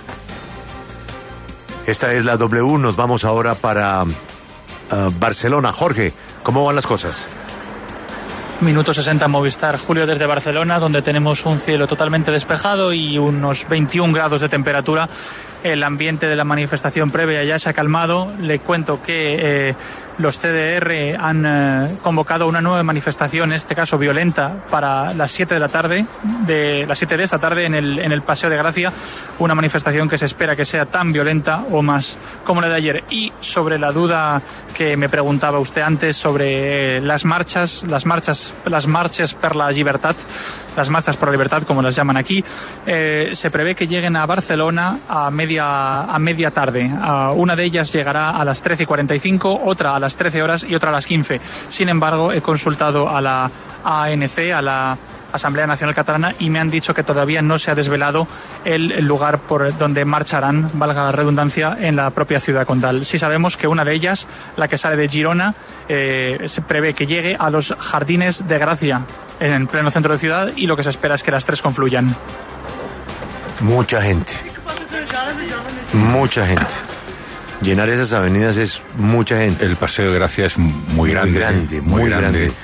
Esta es la W, nos vamos ahora para uh, Barcelona. Jorge, ¿cómo van las cosas? Minuto sesenta Movistar, Julio, desde Barcelona, donde tenemos un cielo totalmente despejado y unos veintiún grados de temperatura. El ambiente de la manifestación previa ya se ha calmado. Le cuento que eh, los C D R han eh, convocado una nueva manifestación, en este caso violenta, para las siete de la tarde, de las siete de esta tarde en el, en el Paseo de Gracia. Una manifestación que se espera que sea tan violenta o más como la de ayer. Y sobre la duda que me preguntaba usted antes sobre eh, las marchas, las marchas, las marchas per la llibertat, las marchas por la libertad, como las llaman aquí, eh, se prevé que lleguen a Barcelona a media, a media tarde. Uh, una de ellas llegará a las trece y cuarenta y cinco, otra a las trece horas y otra a las quince. Sin embargo, he consultado a la A N C, a la Asamblea Nacional Catalana, y me han dicho que todavía no se ha desvelado el, el lugar por donde marcharán, valga la redundancia, en la propia ciudad condal. Sí sabemos que una de ellas, la que sale de Girona, eh, se prevé que llegue a los Jardines de Gracia, en pleno centro de ciudad, y lo que se espera es que las tres confluyan. Mucha gente. Mucha gente. Llenar esas avenidas es mucha gente. El Paseo de Gracia es muy, muy grande. grande muy, muy grande. grande.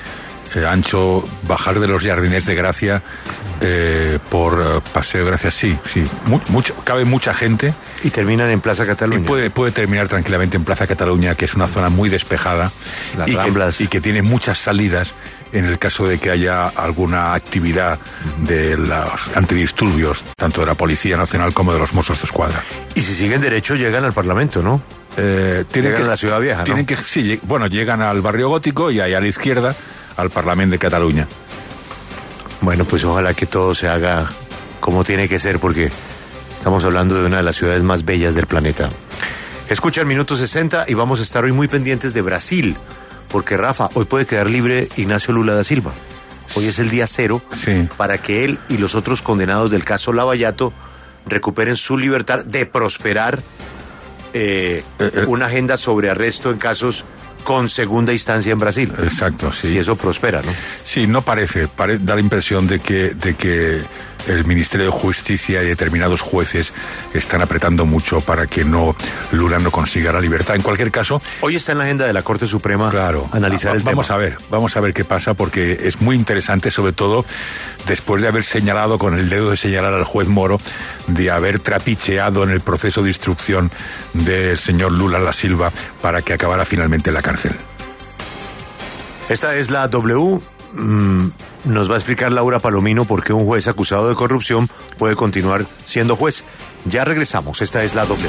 eh, Ancho, bajar de los Jardiners de Gracia eh, por eh, Paseo de Gracia, sí, sí. Mu mucha, cabe mucha gente. Y terminan en Plaza Cataluña. Y puede, puede terminar tranquilamente en Plaza Cataluña, que es una zona muy despejada. Las y Ramblas. Que, y que tiene muchas salidas en el caso de que haya alguna actividad de los antidisturbios, tanto de la Policía Nacional como de los Mossos de Escuadra. Y si siguen derecho llegan al Parlamento, ¿no? Eh, tienen llegan que, a la Ciudad Vieja, ¿no? Tienen que, sí, bueno, llegan al barrio gótico y ahí a la izquierda al Parlamento de Cataluña. Bueno, pues ojalá que todo se haga como tiene que ser, porque estamos hablando de una de las ciudades más bellas del planeta. Escucha el Minuto sesenta y vamos a estar hoy muy pendientes de Brasil, porque Rafa, hoy puede quedar libre Ignacio Lula da Silva. Hoy es el día cero sí. para que él y los otros condenados del caso Lavallato recuperen su libertad de prosperar eh, eh, eh. una agenda sobre arresto en casos con segunda instancia en Brasil. Exacto, sí. Si eso prospera, ¿no? Sí, no parece, pare, da la impresión de que, de que el Ministerio de Justicia y determinados jueces están apretando mucho para que no Lula no consiga la libertad. En cualquier caso, hoy está en la agenda de la Corte Suprema claro, analizar a, el vamos tema. a ver, vamos a ver qué pasa, porque es muy interesante, sobre todo después de haber señalado con el dedo de señalar al juez Moro, de haber trapicheado en el proceso de instrucción del señor Lula da Silva para que acabara finalmente en la cárcel. Esta es la W. Mm, nos va a explicar Laura Palomino por qué un juez acusado de corrupción puede continuar siendo juez. Ya regresamos. Esta es la W.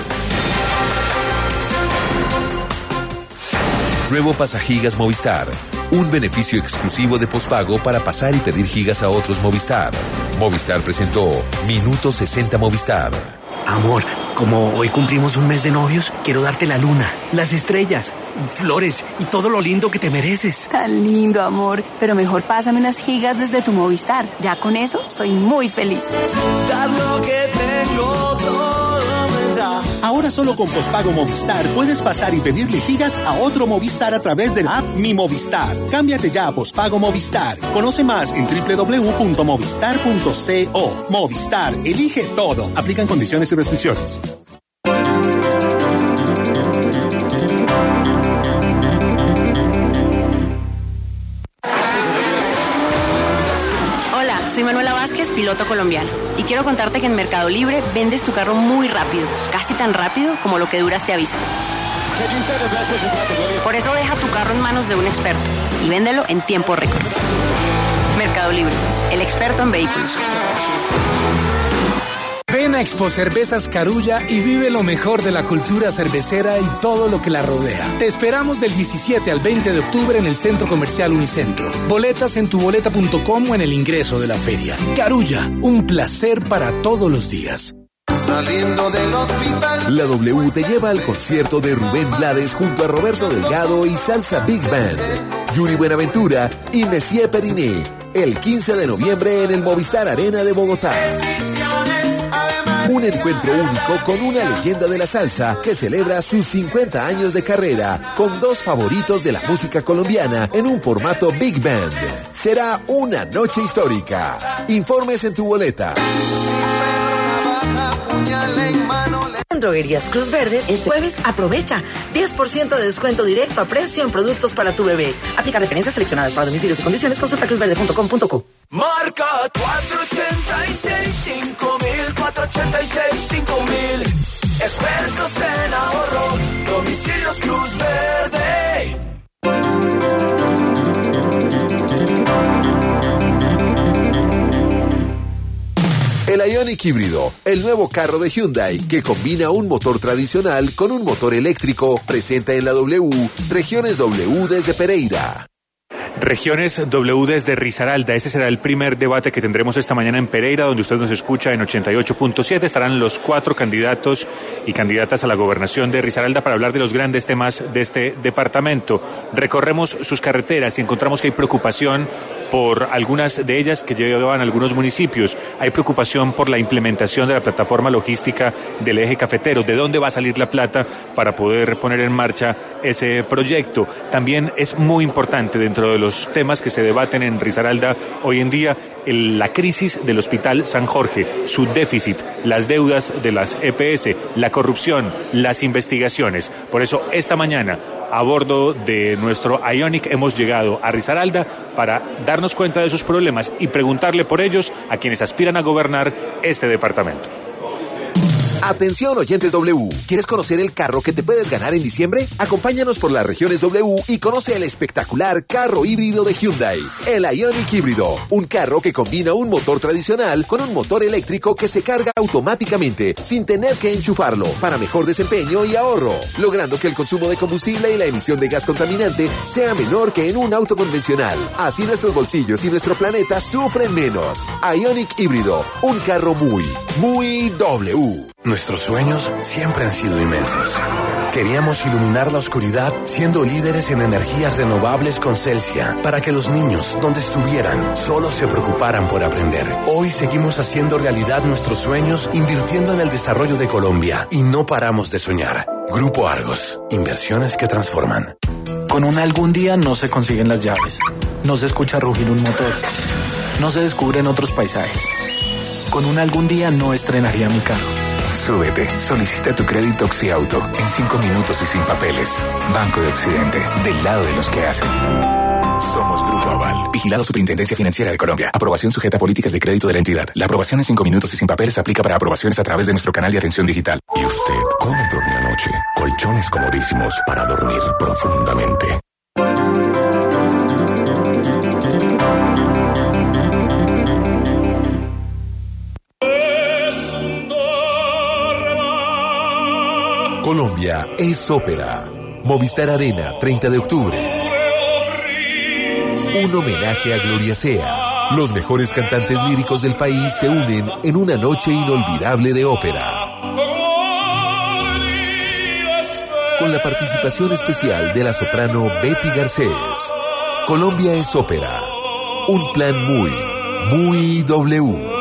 Nuevo Pasagigas Movistar. Un beneficio exclusivo de pospago para pasar y pedir gigas a otros Movistar. Movistar presentó Minuto sesenta Movistar. Amor, como hoy cumplimos un mes de novios, quiero darte la luna, las estrellas, flores y todo lo lindo que te mereces. Tan lindo, amor. Pero mejor pásame unas gigas desde tu Movistar. Ya con eso soy muy feliz. Dar lo que tengo, todo me da. Ahora solo con pospago Movistar puedes pasar y pedirle gigas a otro Movistar a través de la app Mi Movistar. Cámbiate ya a pospago Movistar. Conoce más en doble u doble u doble u punto movistar punto co. Movistar, elige todo. Aplican condiciones y restricciones. Soy Manuela Vázquez, piloto colombiano, y quiero contarte que en Mercado Libre vendes tu carro muy rápido, casi tan rápido como lo que duras te avisa. Por eso deja tu carro en manos de un experto y véndelo en tiempo récord. Mercado Libre, el experto en vehículos. Ven a Expo Cervezas Carulla y vive lo mejor de la cultura cervecera y todo lo que la rodea. Te esperamos del diecisiete al veinte de octubre en el Centro Comercial Unicentro. Boletas en tuboleta punto com o en el ingreso de la feria. Carulla, un placer para todos los días. Saliendo del hospital. La W te lleva al concierto de Rubén Blades junto a Roberto Delgado y Salsa Big Band, Yuri Buenaventura y Messier Periné, el quince de noviembre en el Movistar Arena de Bogotá. Un encuentro único con una leyenda de la salsa que celebra sus cincuenta años de carrera con dos favoritos de la música colombiana en un formato Big Band. Será una noche histórica. Informes en tu boleta. En Droguerías Cruz Verde, este jueves aprovecha diez por ciento de descuento directo a precio en productos para tu bebé. Aplica referencias seleccionadas para domicilios y condiciones. Consulta cruz verde punto com punto co. Marca cuatro ochenta y seis, cinco mil, cuatro ochenta y seis, cinco mil. Expertos en ahorro, domicilios Cruz Verde. El Ioniq híbrido, el nuevo carro de Hyundai que combina un motor tradicional con un motor eléctrico, presenta en la W, Regiones W desde Pereira. Regiones W desde Risaralda. Ese será el primer debate que tendremos esta mañana en Pereira, donde usted nos escucha en ochenta y ocho punto siete. Estarán los cuatro candidatos y candidatas a la gobernación de Risaralda para hablar de los grandes temas de este departamento. Recorremos sus carreteras y encontramos que hay preocupación por algunas de ellas que llevan algunos municipios. Hay preocupación por la implementación de la plataforma logística del eje cafetero. ¿De dónde va a salir la plata para poder poner en marcha ese proyecto? También es muy importante dentro de los temas que se debaten en Risaralda hoy en día, el, la crisis del Hospital San Jorge, su déficit, las deudas de las E P S, la corrupción, las investigaciones. Por eso esta mañana a bordo de nuestro Ioniq hemos llegado a Risaralda para darnos cuenta de sus problemas y preguntarle por ellos a quienes aspiran a gobernar este departamento. Atención oyentes W, ¿quieres conocer el carro que te puedes ganar en diciembre? Acompáñanos por las regiones W y conoce el espectacular carro híbrido de Hyundai, el Ioniq híbrido, un carro que combina un motor tradicional con un motor eléctrico que se carga automáticamente sin tener que enchufarlo para mejor desempeño y ahorro, logrando que el consumo de combustible y la emisión de gas contaminante sea menor que en un auto convencional. Así nuestros bolsillos y nuestro planeta sufren menos. Ioniq híbrido, un carro muy, muy W. Nuestros sueños siempre han sido inmensos. Queríamos iluminar la oscuridad siendo líderes en energías renovables con Celsia, para que los niños, donde estuvieran, solo se preocuparan por aprender. Hoy seguimos haciendo realidad nuestros sueños, invirtiendo en el desarrollo de Colombia, y no paramos de soñar. Grupo Argos, inversiones que transforman. Con un algún día no se consiguen las llaves, no se escucha rugir un motor, no se descubren otros paisajes. Con un algún día no estrenaría mi carro. Súbete, solicita tu crédito Oxiauto en cinco minutos y sin papeles. Banco de Occidente, del lado de los que hacen. Somos Grupo Aval, vigilado Superintendencia Financiera de Colombia. Aprobación sujeta a políticas de crédito de la entidad. La aprobación en cinco minutos y sin papeles se aplica para aprobaciones a través de nuestro canal de atención digital. ¿Y usted cómo durmió anoche? Colchones comodísimos para dormir profundamente. Colombia es ópera. Movistar Arena, treinta de octubre. Un homenaje a Gloria Sea. Los mejores cantantes líricos del país se unen en una noche inolvidable de ópera. Con la participación especial de la soprano Betty Garcés. Colombia es ópera. Un plan muy, muy W.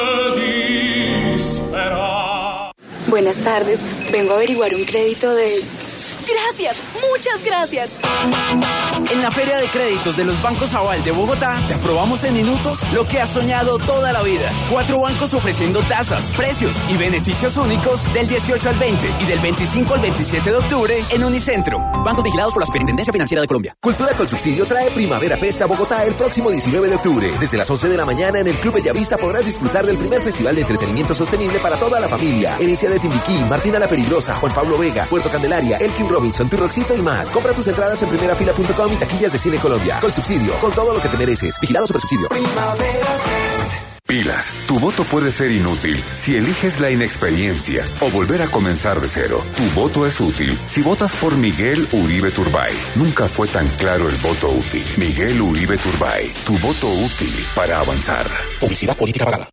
Buenas tardes, vengo a averiguar un crédito de... ¡Gracias! ¡Muchas gracias! En la Feria de Créditos de los Bancos Aval de Bogotá, te aprobamos en minutos lo que has soñado toda la vida. Cuatro bancos ofreciendo tasas, precios y beneficios únicos del dieciocho al veinte y del veinticinco al veintisiete de octubre en Unicentro. Bancos vigilados por la Superintendencia Financiera de Colombia. Cultura con Subsidio trae Primavera Festa a Bogotá el próximo diecinueve de octubre. Desde las once de la mañana en el Club Bellavista podrás disfrutar del primer festival de entretenimiento sostenible para toda la familia. Herencia de Timbiquí, Martina la Peligrosa, Juan Pablo Vega, Puerto Candelaria, Elkin Robinson, Turroxito y más. Compra tus entradas en primerafila punto com y taquillas de Cine Colombia. Con Subsidio, con todo lo que te mereces. Vigilado Supersubsidio. Pilas, tu voto puede ser inútil si eliges la inexperiencia o volver a comenzar de cero. Tu voto es útil si votas por Miguel Uribe Turbay. Nunca fue tan claro el voto útil. Miguel Uribe Turbay, tu voto útil para avanzar. Publicidad política pagada.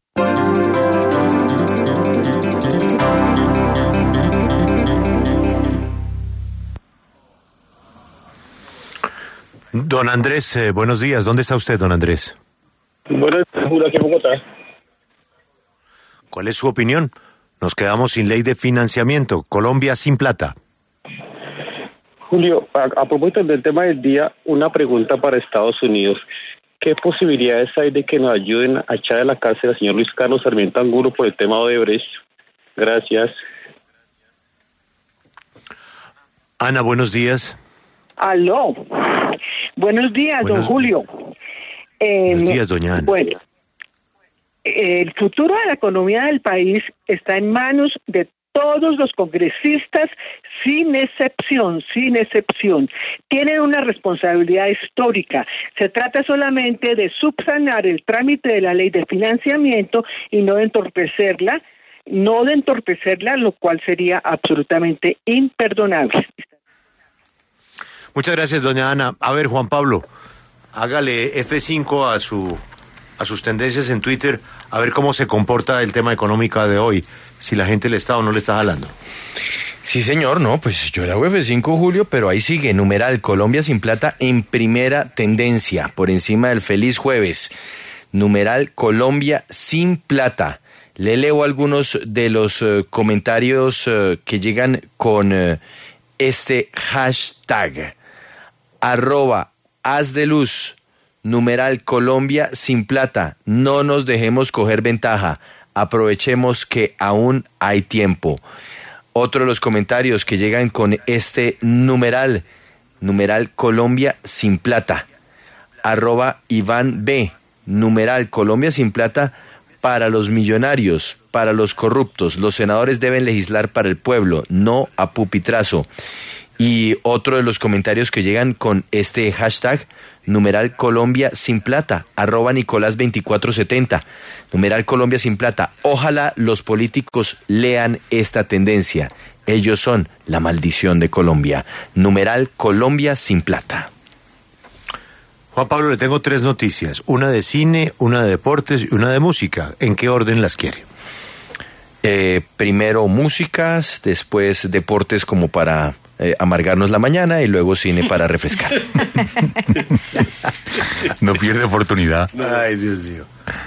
Don Andrés, eh, buenos días. ¿Dónde está usted, don Andrés? Buenas tardes, aquí en Bogotá. ¿Cuál es su opinión? Nos quedamos sin ley de financiamiento. Colombia sin plata. Julio, a, a propósito del tema del día, una pregunta para Estados Unidos. ¿Qué posibilidades hay de que nos ayuden a echar a la cárcel al señor Luis Carlos Sarmiento Angulo por el tema de Odebrecht? Gracias. Ana, buenos días. Aló. Buenos días, buenos, don Julio. Eh, buenos días, doña Ana. Bueno, el futuro de la economía del país está en manos de todos los congresistas, sin excepción, sin excepción. Tienen una responsabilidad histórica. Se trata solamente de subsanar el trámite de la ley de financiamiento y no de entorpecerla, no de entorpecerla, lo cual sería absolutamente imperdonable. Muchas gracias, doña Ana. A ver, Juan Pablo, hágale F cinco a su a sus tendencias en Twitter, a ver cómo se comporta el tema económico de hoy, si la gente le está o no le está jalando. Sí, señor, no, pues yo le hago F cinco, Julio, pero ahí sigue, numeral, Colombia sin plata en primera tendencia, por encima del feliz jueves. Numeral, Colombia sin plata. Le leo algunos de los uh, comentarios uh, que llegan con uh, este hashtag. Arroba, haz de luz, numeral Colombia sin plata, no nos dejemos coger ventaja, aprovechemos que aún hay tiempo. Otro de los comentarios que llegan con este numeral, numeral Colombia sin plata, arroba Iván B, numeral Colombia sin plata, para los millonarios, para los corruptos, los senadores deben legislar para el pueblo, no a pupitrazo. Y otro de los comentarios que llegan con este hashtag, numeral Colombia sin plata, arroba Nicolás veinticuatro setenta, numeral Colombia sin plata. Ojalá los políticos lean esta tendencia. Ellos son la maldición de Colombia. Numeral Colombia sin plata. Juan Pablo, le tengo tres noticias. Una de cine, una de deportes y una de música. ¿En qué orden las quiere? Eh, primero músicas, después deportes como para eh, amargarnos la mañana y luego cine para refrescar. No pierde oportunidad. Ay, Dios mío.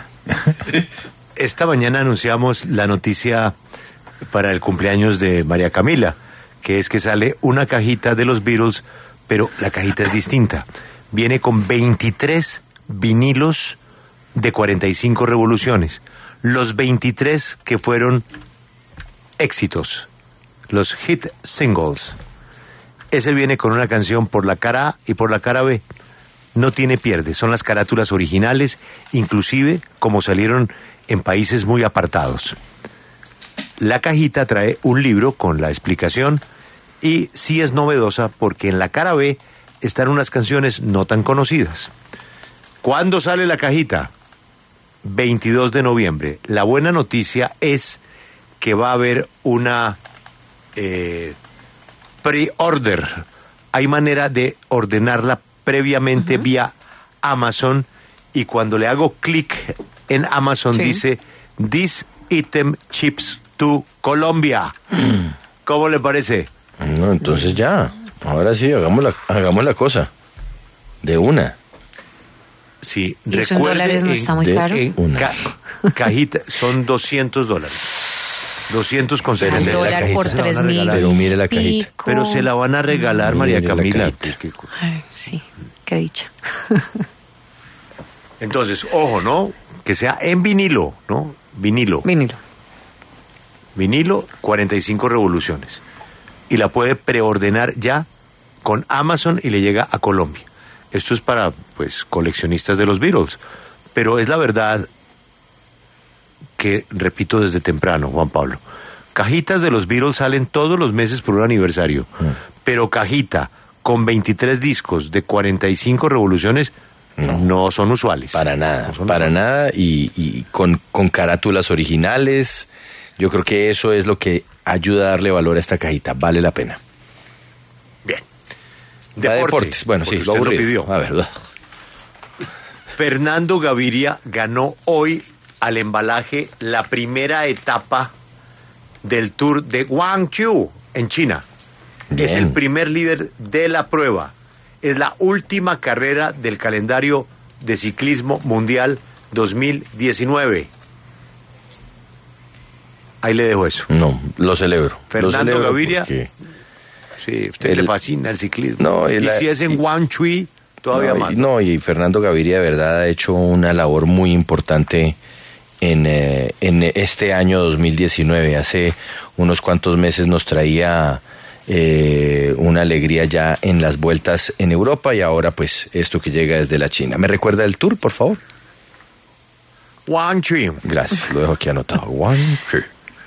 Esta mañana anunciamos la noticia para el cumpleaños de María Camila, que es que sale una cajita de los Beatles, pero la cajita es distinta. Viene con veintitrés vinilos de cuarenta y cinco revoluciones. Los veintitrés que fueron éxitos, los hit singles. Ese viene con una canción por la cara A y por la cara B. No tiene pierde, son las carátulas originales, inclusive como salieron en países muy apartados. La cajita trae un libro con la explicación y sí es novedosa porque en la cara B están unas canciones no tan conocidas. ¿Cuándo sale la cajita? veintidós de noviembre. La buena noticia es que va a haber una eh, pre-order. Hay manera de ordenarla previamente uh-huh. vía Amazon y cuando le hago clic en Amazon sí. dice This item ships to Colombia. Mm. ¿Cómo le parece? No, entonces ya. Ahora sí, hagamos la, hagamos la cosa. De una. Sí, ¿Y eso en dólares no está muy caro? Una. Ca, cajita, son doscientos dólares. doscientos con setenta. El dólar por tres mil. Pero mire la cajita. Pico. Pero se la van a regalar, mire María Camila. Ay, sí, qué dicha. Entonces, ojo, ¿no? Que sea en vinilo, ¿no? Vinilo. Vinilo. Vinilo, cuarenta y cinco revoluciones. Y la puede preordenar ya con Amazon y le llega a Colombia. Esto es para, pues, coleccionistas de los Beatles. Pero es la verdad que, repito desde temprano, Juan Pablo, cajitas de los Beatles salen todos los meses por un aniversario. Mm. Pero cajita con veintitrés discos de cuarenta y cinco revoluciones no, no son usuales. Para nada, no son para usuales. nada. Y, y con, con carátulas originales. Yo creo que eso es lo que ayuda a darle valor a esta cajita. Vale la pena. Bien. Deporte, deportes. Bueno, sí, lo, lo pidió. A ver. Fernando Gaviria ganó hoy al embalaje la primera etapa del Tour de Guangzhou en China. Bien. Es el primer líder de la prueba. Es la última carrera del calendario de ciclismo mundial dos mil diecinueve. Ahí le dejo eso. No, lo celebro. Fernando lo celebro Gaviria. Porque... Sí, a usted el, le fascina el ciclismo. No, y, y la, si es en Guangzhou, todavía no, más. Y, no, y Fernando Gaviria de verdad ha hecho una labor muy importante en, eh, en este año dos mil diecinueve. Hace unos cuantos meses nos traía eh, una alegría ya en las vueltas en Europa y ahora pues esto que llega desde la China. ¿Me recuerda el tour, por favor? Guangzhou. Gracias, lo dejo aquí anotado. Guangzhou.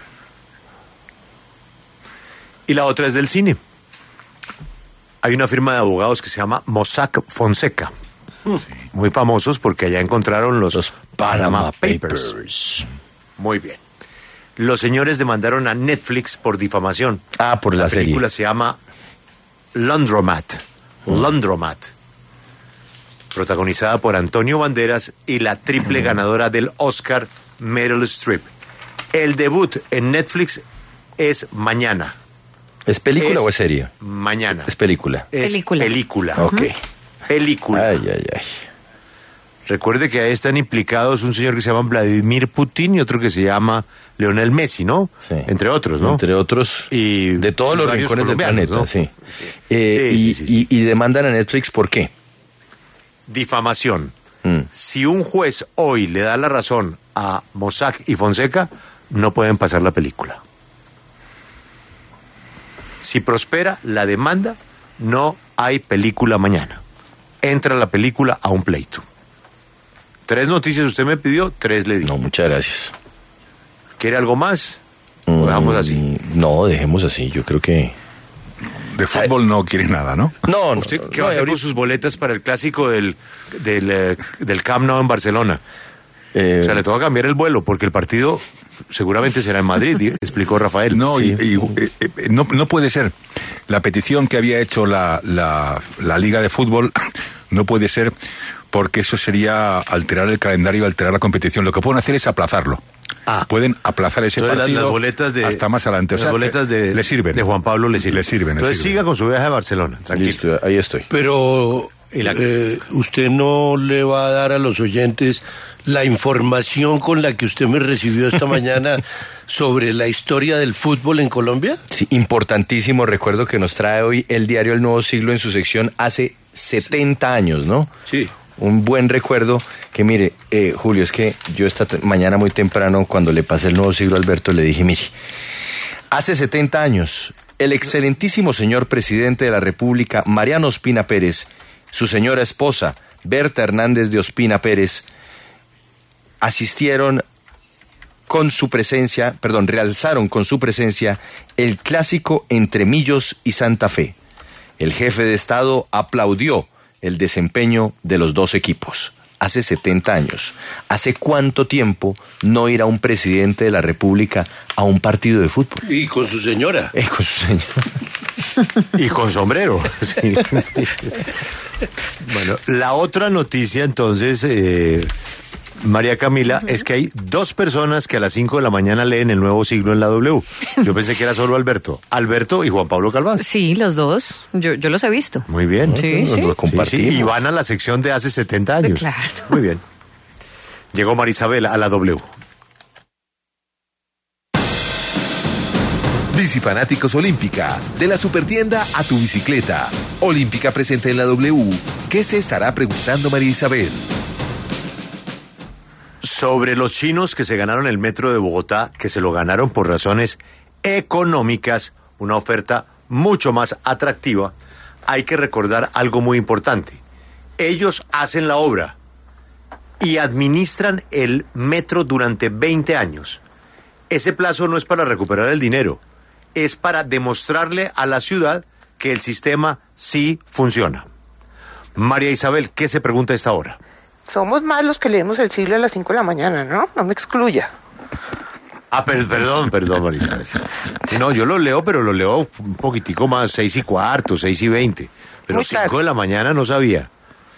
Y la otra es del cine. Hay una firma de abogados que se llama Mossack Fonseca. Sí. Muy famosos porque allá encontraron los, los Panama, Panama Papers. Papers. Muy bien. Los señores demandaron a Netflix por difamación. Ah, por la, la película serie. Se llama Laundromat. Mm. Laundromat. Protagonizada por Antonio Banderas y la triple mm. ganadora del Oscar, Meryl Streep. El debut en Netflix es mañana. ¿Es película es o es serie? Mañana. Es película. Es película. Película. Ok. Película. Ay, ay, ay. Recuerde que ahí están implicados un señor que se llama Vladimir Putin y otro que se llama Lionel Messi, ¿no? Sí. Entre otros, ¿no? Entre otros. Y de todos los rincones del planeta, ¿no? Sí. Eh, sí, y, sí, sí, sí. Y, y demandan a Netflix, ¿por qué? Difamación. Mm. Si un juez hoy le da la razón a Mossack y Fonseca, no pueden pasar la película. Si prospera la demanda, no hay película mañana. Entra la película a un pleito. Tres noticias usted me pidió, tres le di. No, muchas gracias. ¿Quiere algo más? ¿O dejamos así? No, dejemos así, yo creo que... De fútbol no quiere nada, ¿no? No, no. ¿Usted qué no, va a hacer ahorita... con sus boletas para el clásico del, del, eh, del Camp Nou en Barcelona? Eh... O sea, le toca cambiar el vuelo porque el partido seguramente será en Madrid, explicó Rafael. No, sí. y, y, eh, no, no puede ser. La petición que había hecho la, la, la Liga de Fútbol no puede ser porque eso sería alterar el calendario y alterar la competición. Lo que pueden hacer es aplazarlo. Ah. Pueden aplazar ese Entonces, partido las boletas de, hasta más adelante. O las sea, boletas de, le sirven. de Juan Pablo le sirven. Le sirven Entonces le sirven. siga con su viaje a Barcelona, tranquilo. Listo, ahí estoy. Pero la... eh, usted no le va a dar a los oyentes la información con la que usted me recibió esta mañana sobre la historia del fútbol en Colombia. Sí, importantísimo. Recuerdo que nos trae hoy el diario El Nuevo Siglo en su sección hace setenta años, ¿no? Sí. Un buen recuerdo que, mire, eh, Julio, es que yo esta mañana muy temprano, cuando le pasé El Nuevo Siglo a Alberto, le dije, mire, hace setenta años, el excelentísimo señor presidente de la República, Mariano Ospina Pérez, su señora esposa, Berta Hernández de Ospina Pérez, asistieron con su presencia, perdón, realzaron con su presencia el clásico entre Millos y Santa Fe. El jefe de Estado aplaudió el desempeño de los dos equipos. Hace setenta años. ¿Hace cuánto tiempo no irá un presidente de la República a un partido de fútbol? Y con su señora. Eh, con su señora. Y con sombrero. Sí. Bueno, la otra noticia entonces, eh, María Camila, uh-huh. es que hay dos personas que a las cinco de la mañana leen El Nuevo Siglo en la W. Yo pensé que era solo Alberto. Alberto y Juan Pablo Calvás. Sí, los dos. Yo, yo los he visto. Muy bien. Sí, sí. Lo compartimos. Sí, sí. Y van a la sección de hace setenta años. Claro. Muy bien. Llegó Marisabel a la W. Bicifanáticos Olímpica, de la supertienda a tu bicicleta. Olímpica presente en la W. ¿Qué se estará preguntando María Isabel? Sobre los chinos que se ganaron el metro de Bogotá, que se lo ganaron por razones económicas, una oferta mucho más atractiva, hay que recordar algo muy importante. Ellos hacen la obra y administran el metro durante veinte años. Ese plazo no es para recuperar el dinero, es para demostrarle a la ciudad que el sistema sí funciona. María Isabel, ¿qué se pregunta a esta hora? Somos más los que leemos El Siglo a las cinco de la mañana, ¿no? No me excluya. Ah, per, perdón, perdón, María Isabel. No, yo lo leo, pero lo leo un poquitico más, seis y cuarto, seis y veinte. Pero cinco de la mañana no sabía.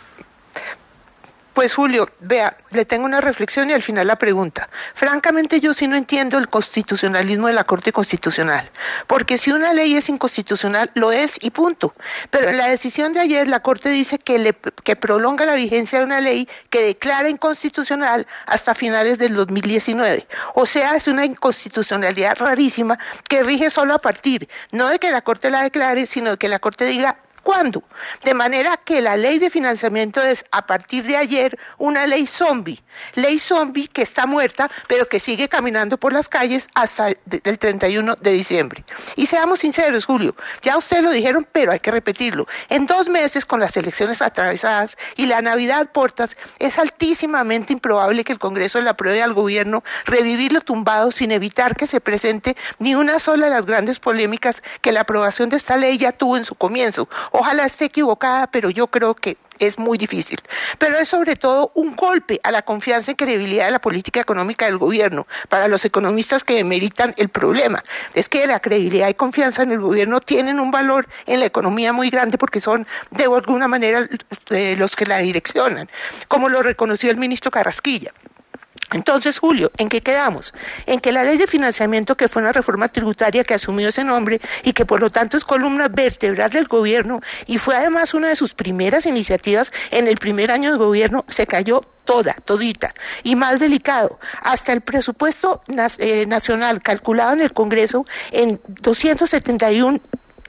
Pues Julio, vea, le tengo una reflexión y al final la pregunta. Francamente yo sí no entiendo el constitucionalismo de la Corte Constitucional, porque si una ley es inconstitucional, lo es y punto. Pero en la decisión de ayer la Corte dice que, le, que prolonga la vigencia de una ley que declara inconstitucional hasta finales del dos mil diecinueve. O sea, es una inconstitucionalidad rarísima que rige solo a partir, no de que la Corte la declare, sino de que la Corte diga ¿cuándo? De manera que la ley de financiamiento es, a partir de ayer, una ley zombie. Ley zombie que está muerta, pero que sigue caminando por las calles hasta el treinta y uno de diciembre. Y seamos sinceros, Julio, ya ustedes lo dijeron, pero hay que repetirlo. En dos meses, con las elecciones atravesadas y la Navidad portas, es altísimamente improbable que el Congreso le apruebe al gobierno revivir lo tumbado sin evitar que se presente ni una sola de las grandes polémicas que la aprobación de esta ley ya tuvo en su comienzo. Ojalá esté equivocada, pero yo creo que es muy difícil. Pero es sobre todo un golpe a la confianza y credibilidad de la política económica del gobierno. Para los economistas que demeritan el problema, es que la credibilidad y confianza en el gobierno tienen un valor en la economía muy grande porque son de alguna manera eh, los que la direccionan, como lo reconoció el ministro Carrasquilla. Entonces, Julio, ¿en qué quedamos? En que la ley de financiamiento, que fue una reforma tributaria que asumió ese nombre y que por lo tanto es columna vertebral del gobierno y fue además una de sus primeras iniciativas en el primer año de gobierno, se cayó toda, todita. Y más delicado, hasta el presupuesto nacional calculado en el Congreso en doscientos setenta y un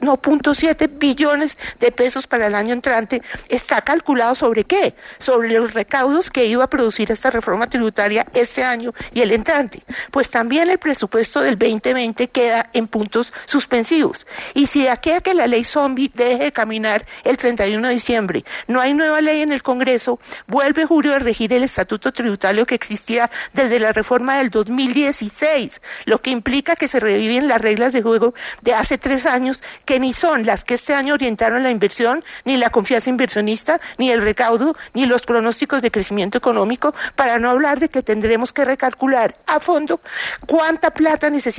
no, punto siete billones de pesos para el año entrante, está calculado sobre qué? Sobre los recaudos que iba a producir esta reforma tributaria este año y el entrante. Pues también el presupuesto del veinte veinte queda en puntos suspensivos. Y si de aquí a que la ley zombie deje de caminar el treinta y uno de diciembre, no hay nueva ley en el Congreso, vuelve Julio a regir el estatuto tributario que existía desde la reforma del dos mil dieciséis, lo que implica que se reviven las reglas de juego de hace tres años, que ni son las que este año orientaron la inversión, ni la confianza inversionista, ni el recaudo, ni los pronósticos de crecimiento económico, para no hablar de que tendremos que recalcular a fondo cuánta plata necesitamos